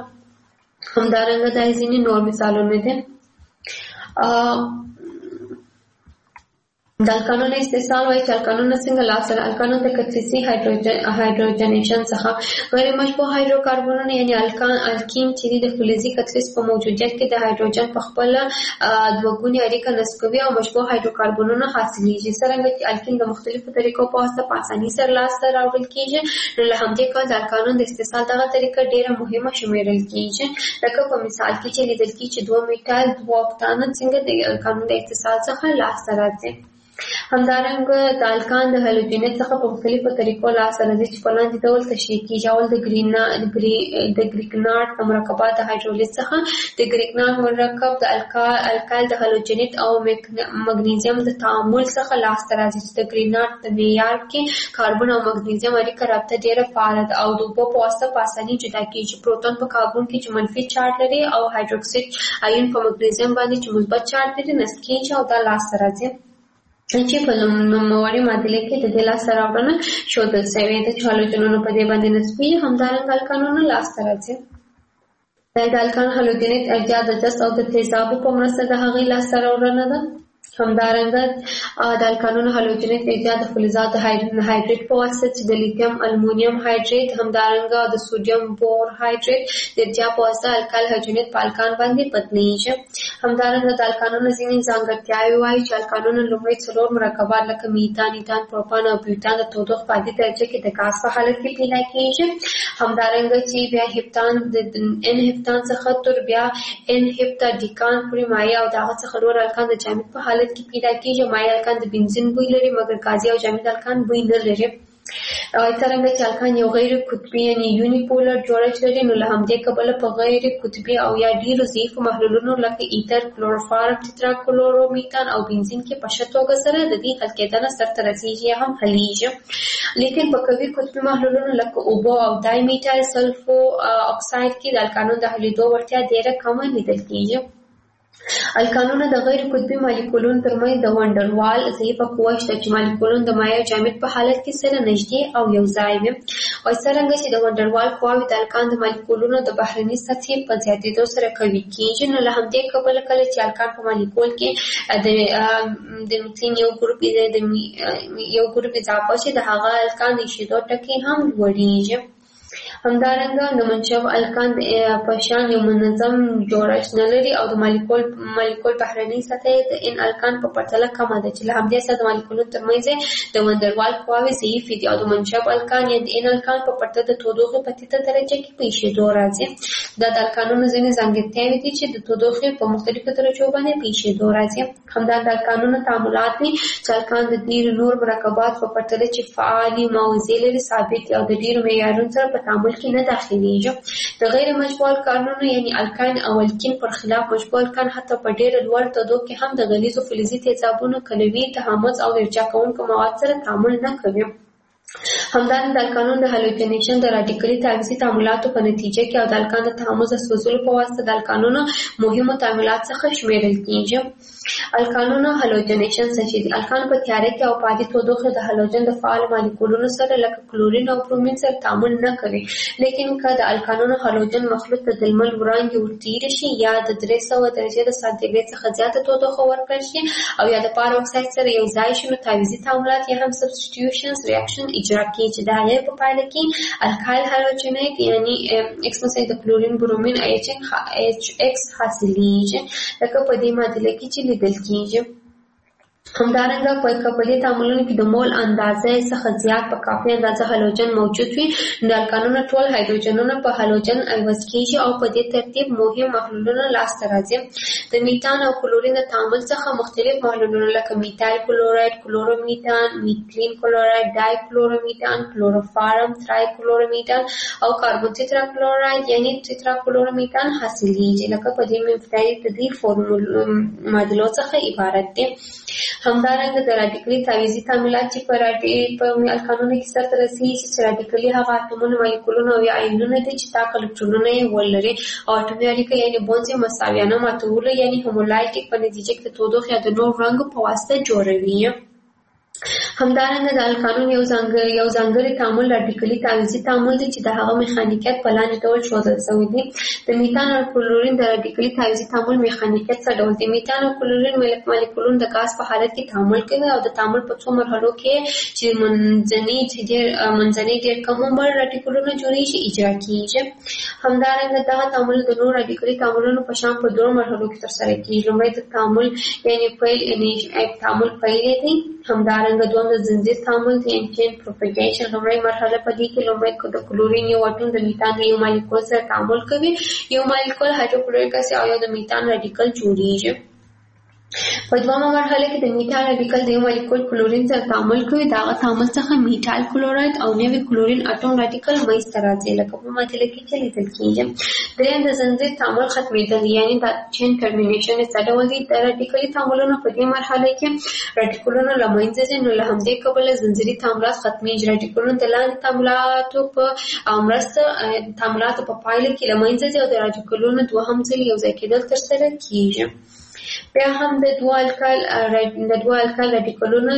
همدارنګه دا ځینې نور مثالونه دي. د الکانونو استحصال وایي چې الکانونه څنګه لاسته الکانون د کتلیسي هایدروجنیشن څخه غیر مشبوع هایدروکاربنونه یعنی الکین چې د فلزي کتلیس په موجودیت کې د هایدروجن په خپل دوه اړیکه نصب کوي او مشبوع هایدروکاربنونه حاصلېږي. څرنګه چې الکین د مختلفو طریقو په واسطه په اسانۍ سره لاسته راوړل کېږي، نو له همدې کبله د الکانون د استحصال دغه طریقه ډېره مهمه شمیرل کېږي. لکه په مثال کې چې لیدل کېږي چې 2 میټایل 2 اکتانه څنګه د الکانون د استحصال څخه لاسته راځي. همدارنګه د الکان د هالوجنیت څخه په مختلفو طریقو لاسته راځي چې په لاندې ډول تشریح کېږي. اول د ګریګنارډ د مرکبات د هایدرولیز څخه د ګریګنارډ مرکب د الکایل د هالوجنیت او مګنیزیم د تعامل څخه لاسته راځي چې د ګریګنارډ په معیار کې کاربن او مګنیزیم اړیکه رابطه ډېره فعاله ده او د اوبو په واسطه په اسانۍ جدا کېږي. پروتون په کاربن کې چې منفي چارج لري او هایدروکسید آیون په مګنیزیم باندې چې مثبت چارج لري نصب کېږي او دا لاسته راځي چې په نوموړې معادلې کې د دې لاسته راوړنه ښودل شوې ده چې هالوجنونه په دې باندې نصبېږي. همدارنګه الکانونه لاسته راځي. د الکان هالوجنیت ارجاع د جست او د تیزابو په مرسته د هغې لاسته راوړنه ده. همدارنګه د الکانونو هالوجنیت ارجاع د فلزاتو هایدریت په واسطه چې د لیتیم المونیم هایدریت همدارنګه د سودیم بور هایدریت د ارجاع په واسطه الکایل هالوجنیت په الکان باندې بدلیږي. همدارنګه د الکانونو ځینې ځانګړتیاوې وایي چې الکانونو لومړی 4 مرکبات لکه میتان، ایتان، پروپان او بیوتان د تودوخې په عادي درجه کې د ګاز په حالت کې پیدا کېږي. همدارنګه چې بیا هپتان د ان هپتان څخه تر بیا ان هپتاډیکان پورې مایع او د هغه څخه نور الکان د جامد په حالت کې پیدا کېږي. مایع الکان د بنزین بوی لري مګر ګازي او جامد الکان بوی نه لري. څرنګه چې الکان یو غیر قطبي یعنی یونیپولر جوړښت لري، نو له همدې کبله په غیر قطبي او یا ډیرو ضعیفو محلولونو لکه ایتر، کلوروفارم، ټیټراکلورومیتان او بنزین کې په ښه توګه سره د دې حل کېدنه سرته رسیږي یا هم حلیږي. لیکن په قوي قطبي محلولونو لکه اوبو او دای میټایل سلفو اکساید کې د الکانونو د حلیدو وړتیا ډېره کمه لیدل کېږي. الکانونه د غیر قطبي مالیکولونو ترمنځ د وانډروال ضعیفه قوه شته چې مالیکولونه د مایع او جامد په حالت کې سره نږدې او یو ځای وي. او څرنګه چې د وانډروال قواوې د الکان د مالیکولونو د بهرني سطحې په زیاتېدو سره قوي کېږي، نو له همدې کبله کله چې الکان په مالیکول کې د میتین یو ګروپ اضافه شي د هغه الکان د ایښېدو ټکي هم لوړېږي. همدارنګه د منشب الکان په شان یو منظم جوړښت نه لري او د مالیکول بهرنۍ سطحه د ان الکان په پرتله کمه ده چې له همدې سره د مالیکولونو ترمنځ د وانډروال قواوې ضعیفې دي او د منشب الکان یا د ان الکان په پرتله د تودوخې په ټیټه درجه کې په ایښېدو راځي. دا د الکانونو ځینې ځانګړتیاوې دي چې د تودوخې په مختلفو درجو باندې په ایښېدو راځي. همدا د الکانونو تعاملات دي چې الکان د ډېرو نور مرکبات په پرتله چې فعالې موضوع لري ثابت او د ډېرو معیارونو سره په تعامل کې نه داخليږي. د غیر مشبوع الکانونو یعنی الکان او الکین پر خلاف مشبوع الکان حتی په ډېر لوړ تودوخې هم د غلیظو فلزي تیزابونو کلوي تحمض او ارجاع کوونکو مواد سره تعامل نه کوي. همدارنګه د الکانونو د هالوجنیشن د راډیکلي تعویضي تعاملاتو په نتیجه کې او د الکان د تحمض د سوځولو په واسطه د الکانونو مهمو تعاملات څخه شمیرل کېږي. الکانونو هالوجنیشن څه دي؟ الکان په تیاره کې او په عادي تودوخې د هالوجن د فعال مالیکولونو سره لکه کلورین او برومین سره تعامل نه کوي. لیکن که د الکانونو هالوجن مخلوط ته د لمر وړانګې ورتېرې شي یا د 300 درجې د سانتیګریډ څخه زیاته تودوخه ورکړل شي او یا د پار اکساید سره یو ځای شي، نو تعویضي تعاملات یا هم سبسټیټیوشنز ریاکشن اجرا کېږي چې د هغې په پایله کې الکایل هالوجنیت یعنی ایکس مثلا د کلورین برومین ایچ ایکس حاصلېږي لکه په دې معادله کې چې لیدل کېږي. همدارنګه په دې تعاملونو کې د مول اندازه څخه زیات په کافي اندازه هالوجن موجود وي، نو الکانونه ټول هایدروجنونه په هالوجن عوض کېږي او په دې ترتیب مهم محلولونه لاسته راځي. د میتان او کلورین د تعامل څخه مختلف محلولونه لکه میتایل کلوراید، کلورومیتان، میتلین کلوراید، ډای کلورومیتان، کلوروفارم، ترای کلورومیتان او کاربون تیتراکلوراید یعنی تیتراکلورومیتان حاصلېږي لکه په دې مفترض د دې فورمول معادلو څخه عبارت دي. همدارنګه د راډیکلي تعویضي تعاملات چې په الکانونو کې سرته رسېږي چې راډیکلي هغه اتومونه، مالیکولونه او یا آیونونه دي چې تاک الکترونونه یې ولري او اټومي اړیکه یعنې بونز یې مساویانه ماتولو یعنې هومولایټیک په نتیجه کې د تودوخې یا د نور رنګ په واسطه جوړوي. همدارنګه د القانون یو ځانګړی تعامل رادیکالي تعویضي تعامل دی چې د هغه میخانیکیت په لاندې ډول ښودل شوی دی. د میتان او کلورین د رادیکالي تعویضي تعامل میخانیکیت څه ډول دی؟ میتان او کلورین مالیکولونه د غاز په حالت کې تعامل کوي او د تعامل په څو مرحلو کې چې منځني ډېر کم عمر رادیکالونه جوړیږي اجرا کیږي. همدارنګه دغه تعامل د نورو رادیکالي تعاملونو په شان په دوه مرحلو کې ترسره کیږي. لومړی د تعامل تعامل پیل دی. همدارنګه دوم د زنجیر تعامل دی، چین پروپاګیشن. لومړی مرحله په دې کې لومړی د کلورین یو اټوم د میتان یو مالیکول سره تعامل کوي، یو مالیکول هایدروکلوریک اسید او یو د میتان رادیکال جوړیږي. په دومره مرحله کې د میتال رادیکال د یو مالیکول کلورین سره تعامل کوي، دا غا تعامل څخه میتال کلوراید او نوی کلورین اټوم رادیکال منځته راځي لکه په معادله کې چې لیدل کیږي. دریم د زنجیر تعامل ختمېدل یعنی د چین ټرمینیشن څه ډول دی؟ د رادیکالي تعاملونو په دې مرحله کې رادیکالونه له منځه ځي، نو له همدې کبله زنجیري تعاملات ختمېږي. رادیکالونه د لاندې تعاملاتو په پایله کې له منځه ځي او د رادیکالونو دوهم ځل یو ځای کېدل ترسره کیږي. بیا هم د دوه الکال رادیکالونو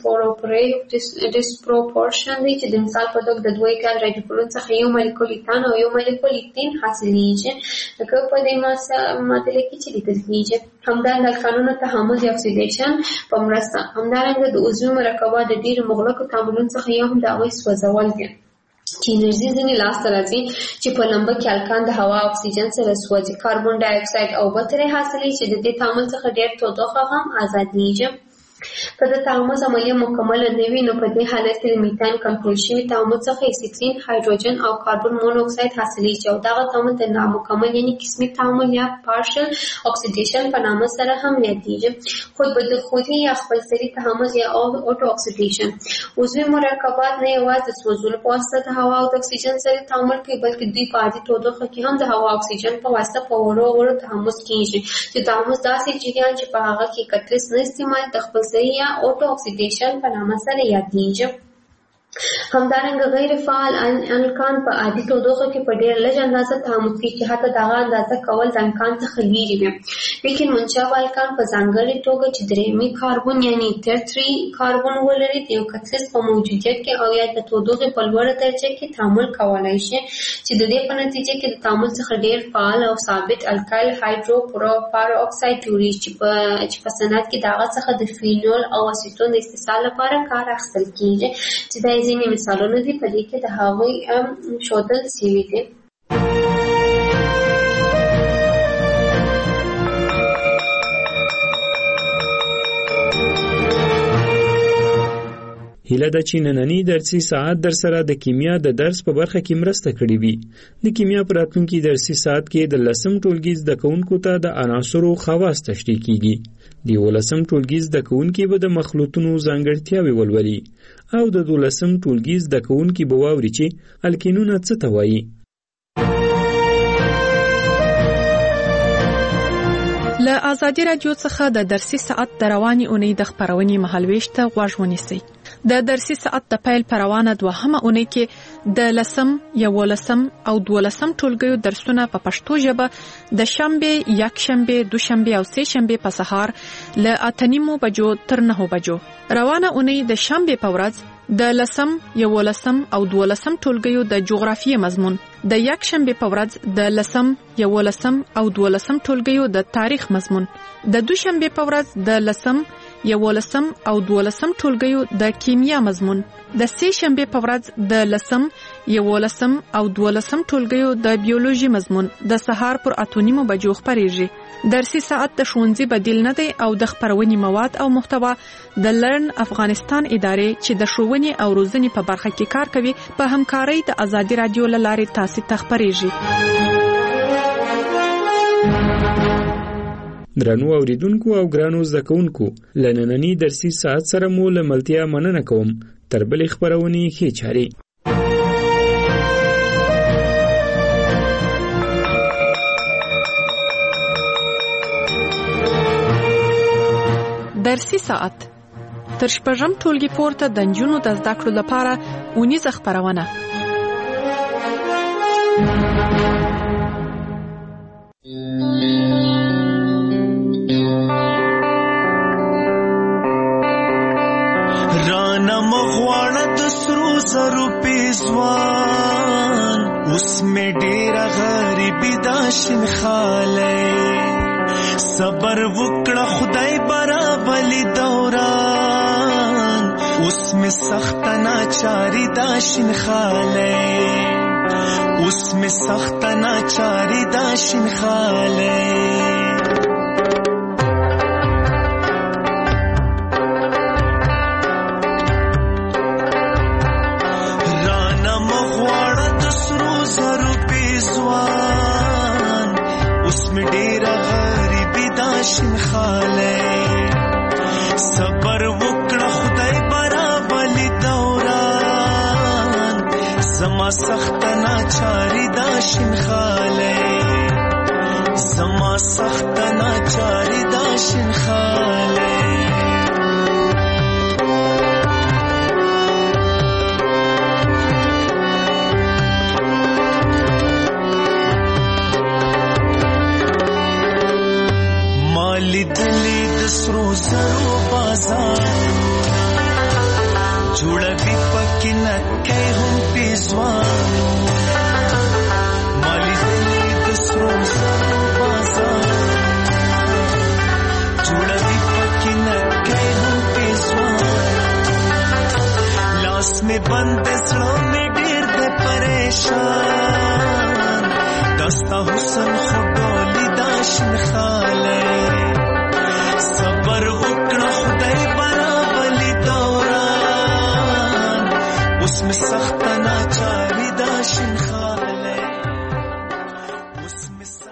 ډیسپروپورشن دی چې د مثال په توګه د دوه الکال رادیکالونو څخه یو مالیکول ایتان او یو مالیکول ایتین حاصلیږي لکه په دې معادله کې چې لیدل کیږي. همدارنګه الکانونو تحمل د اکسیدیشن په مرسته. همدارنګه د عضوي مرکبات د ډېرو مغلقو تعاملونو څخه یو هم د هغوی سوځول دي چې انرژي ځینې لاسته راځي چې په لمبه کې الکان د هوا اکسیجن سره سوځي. کاربن ډای اکساید او اوبه ترې حاصلېږي چې د دې تعامل څخه ډېر تودوخه هم ازادېږي. که د تعامل عملیه مکمله نه وي نو په دې حالت کې د میتان کنټرول شوي تعامل څخه اسیټرین، هایدروجن او کاربن مونوکساید حاصلېږي او دغه تعامل د نامکمل یعنی قسمي تعامل یا پارشل اکسیډیشن په نامه سره هم یادېږي. خودي یا خپلسري تعامل یا اوټو اکسیډیشن. عضوي مرکبات نه یوازې د سوځولو په واسطه د هوا او د اکسیجن سره تعامل کوي بلکې دوی په عادي تودوخه کې هم د هوا او اکسیجن په واسطه په وړو تحمض کېږي چې تحمض داسې جریان چې په هغه کې کتلیس نه استعمال د خپلسري یا اوټو اکسیډیشن په نامه سره یادېږي. همدارنګه غیر فعال الکان په عادي تودوخه کې په ډېر لږ اندازه تعامل کوي چې حتی دغه اندازه کول د امکان څخه لرې وي. لیکن منشأ الکان په ځانګړې توګه چې درېیمې کاربن یعنی ترتري کاربن ولري د یو کتلیس په موجودیت کې او یا د تودوخې په لوړه درجه کې تعامل کولی شي چې د دې په نتیجه کې د تعامل څخه ډېر فعال او ثابت الکایل هایدروپار اکساید جوړیږي چې په صنعت کې د هغه څخه د فینول او اسیټون د استحصال لپاره کار اخیستل کېږي چې دا ځینې مثالونه دي په دې کې د هغوی ښودل شوي دي. هیله ده چې نننی درسي ساعت در سره د کیمیا د درس په برخه کې مرسته کړې وي. د کیمیا په راتلونکي درسي ساعت کې د 10م ټولګي زده کوونکو ته د عناصرو خواص تشریح کیږي. د 11م ټولګي زده کوونکي به د مخلوطونو ځانګړتیاوې ولولي او د 12م ټولګي زده کوونکي به واوري چې الکینونه څه ته وایي. له آزادي رادیو څخه د درسي ساعت د رواني اونۍ د خپرونې مهالويش ته غوږ ونیسئ. د درسي ساعت د پیل پر روانه دوهمه اونۍ کې د 10م، 11م او 12م ټولګیو درسونه په پښتو ژبه د شنبه، یکشنبه، دوشنبه او سهشنبه په سهار له 8:30 بجو تر 9 بجو. روانه اونۍ د شنبه په ورځ د 10م، 11م او 12م ټولګیو د جغرافیې مضمون، د یکشنبه په ورځ د 10م، 11م او 12م ټولګیو د تاریخ مضمون، د دوشنبه په ورځ د 10م، 11م او 12م ټولګیو د کیمیا مضمون، د سهشنبه په ورځ د 10م، 11م او 12م ټولګیو د بیولوژي مضمون د سهار پر 8:30 بجو خپریږي. درسي ساعت د ښوونځي بدیل نه دی او د خپرونې مواد او محتوا د لرن افغانستان ادارې چې د ښوونې او روزنې په برخه کې کار کوي په همکارۍ د آزادي رادیو له لارې تاسو ته خپریږي. درنو اوریدونکو او ګرانو زده کوونکو، لنننی درسي ساعت سره مو له ملتیا مننه کوم. تر بلې خپرونې ښې چارې. درسي ساعت تر شپږم ټولګي پورته د نجونو د زده کړو لپاره اونیزه خپرونه. رانا زرو پیزوان اوس می ډیر غریبی داشن خاله صبر وکړه خدای برابلی دوران اوس می سخت ناچاری داشن خاله اوس می سخت ناچاری داشن خاله صبر وکړه خدای برابلی دوران زما سخت ناچاری داشن خاله زما سخت ناچاری داشن خاله مالی دلی دسرو زرو بازارونه جوړوي پکې نکې هم پیزوانونه مالی دلی دسرو زرو بازارونه جوړوي پکې نکې هم پیزوانونه لاس می بند زړه می ډېر دې پریشان دستا حسن خډولي داشن خاله صبر وکړه خدای برابلی دوران اوس می سخت ناچاری داشن خاله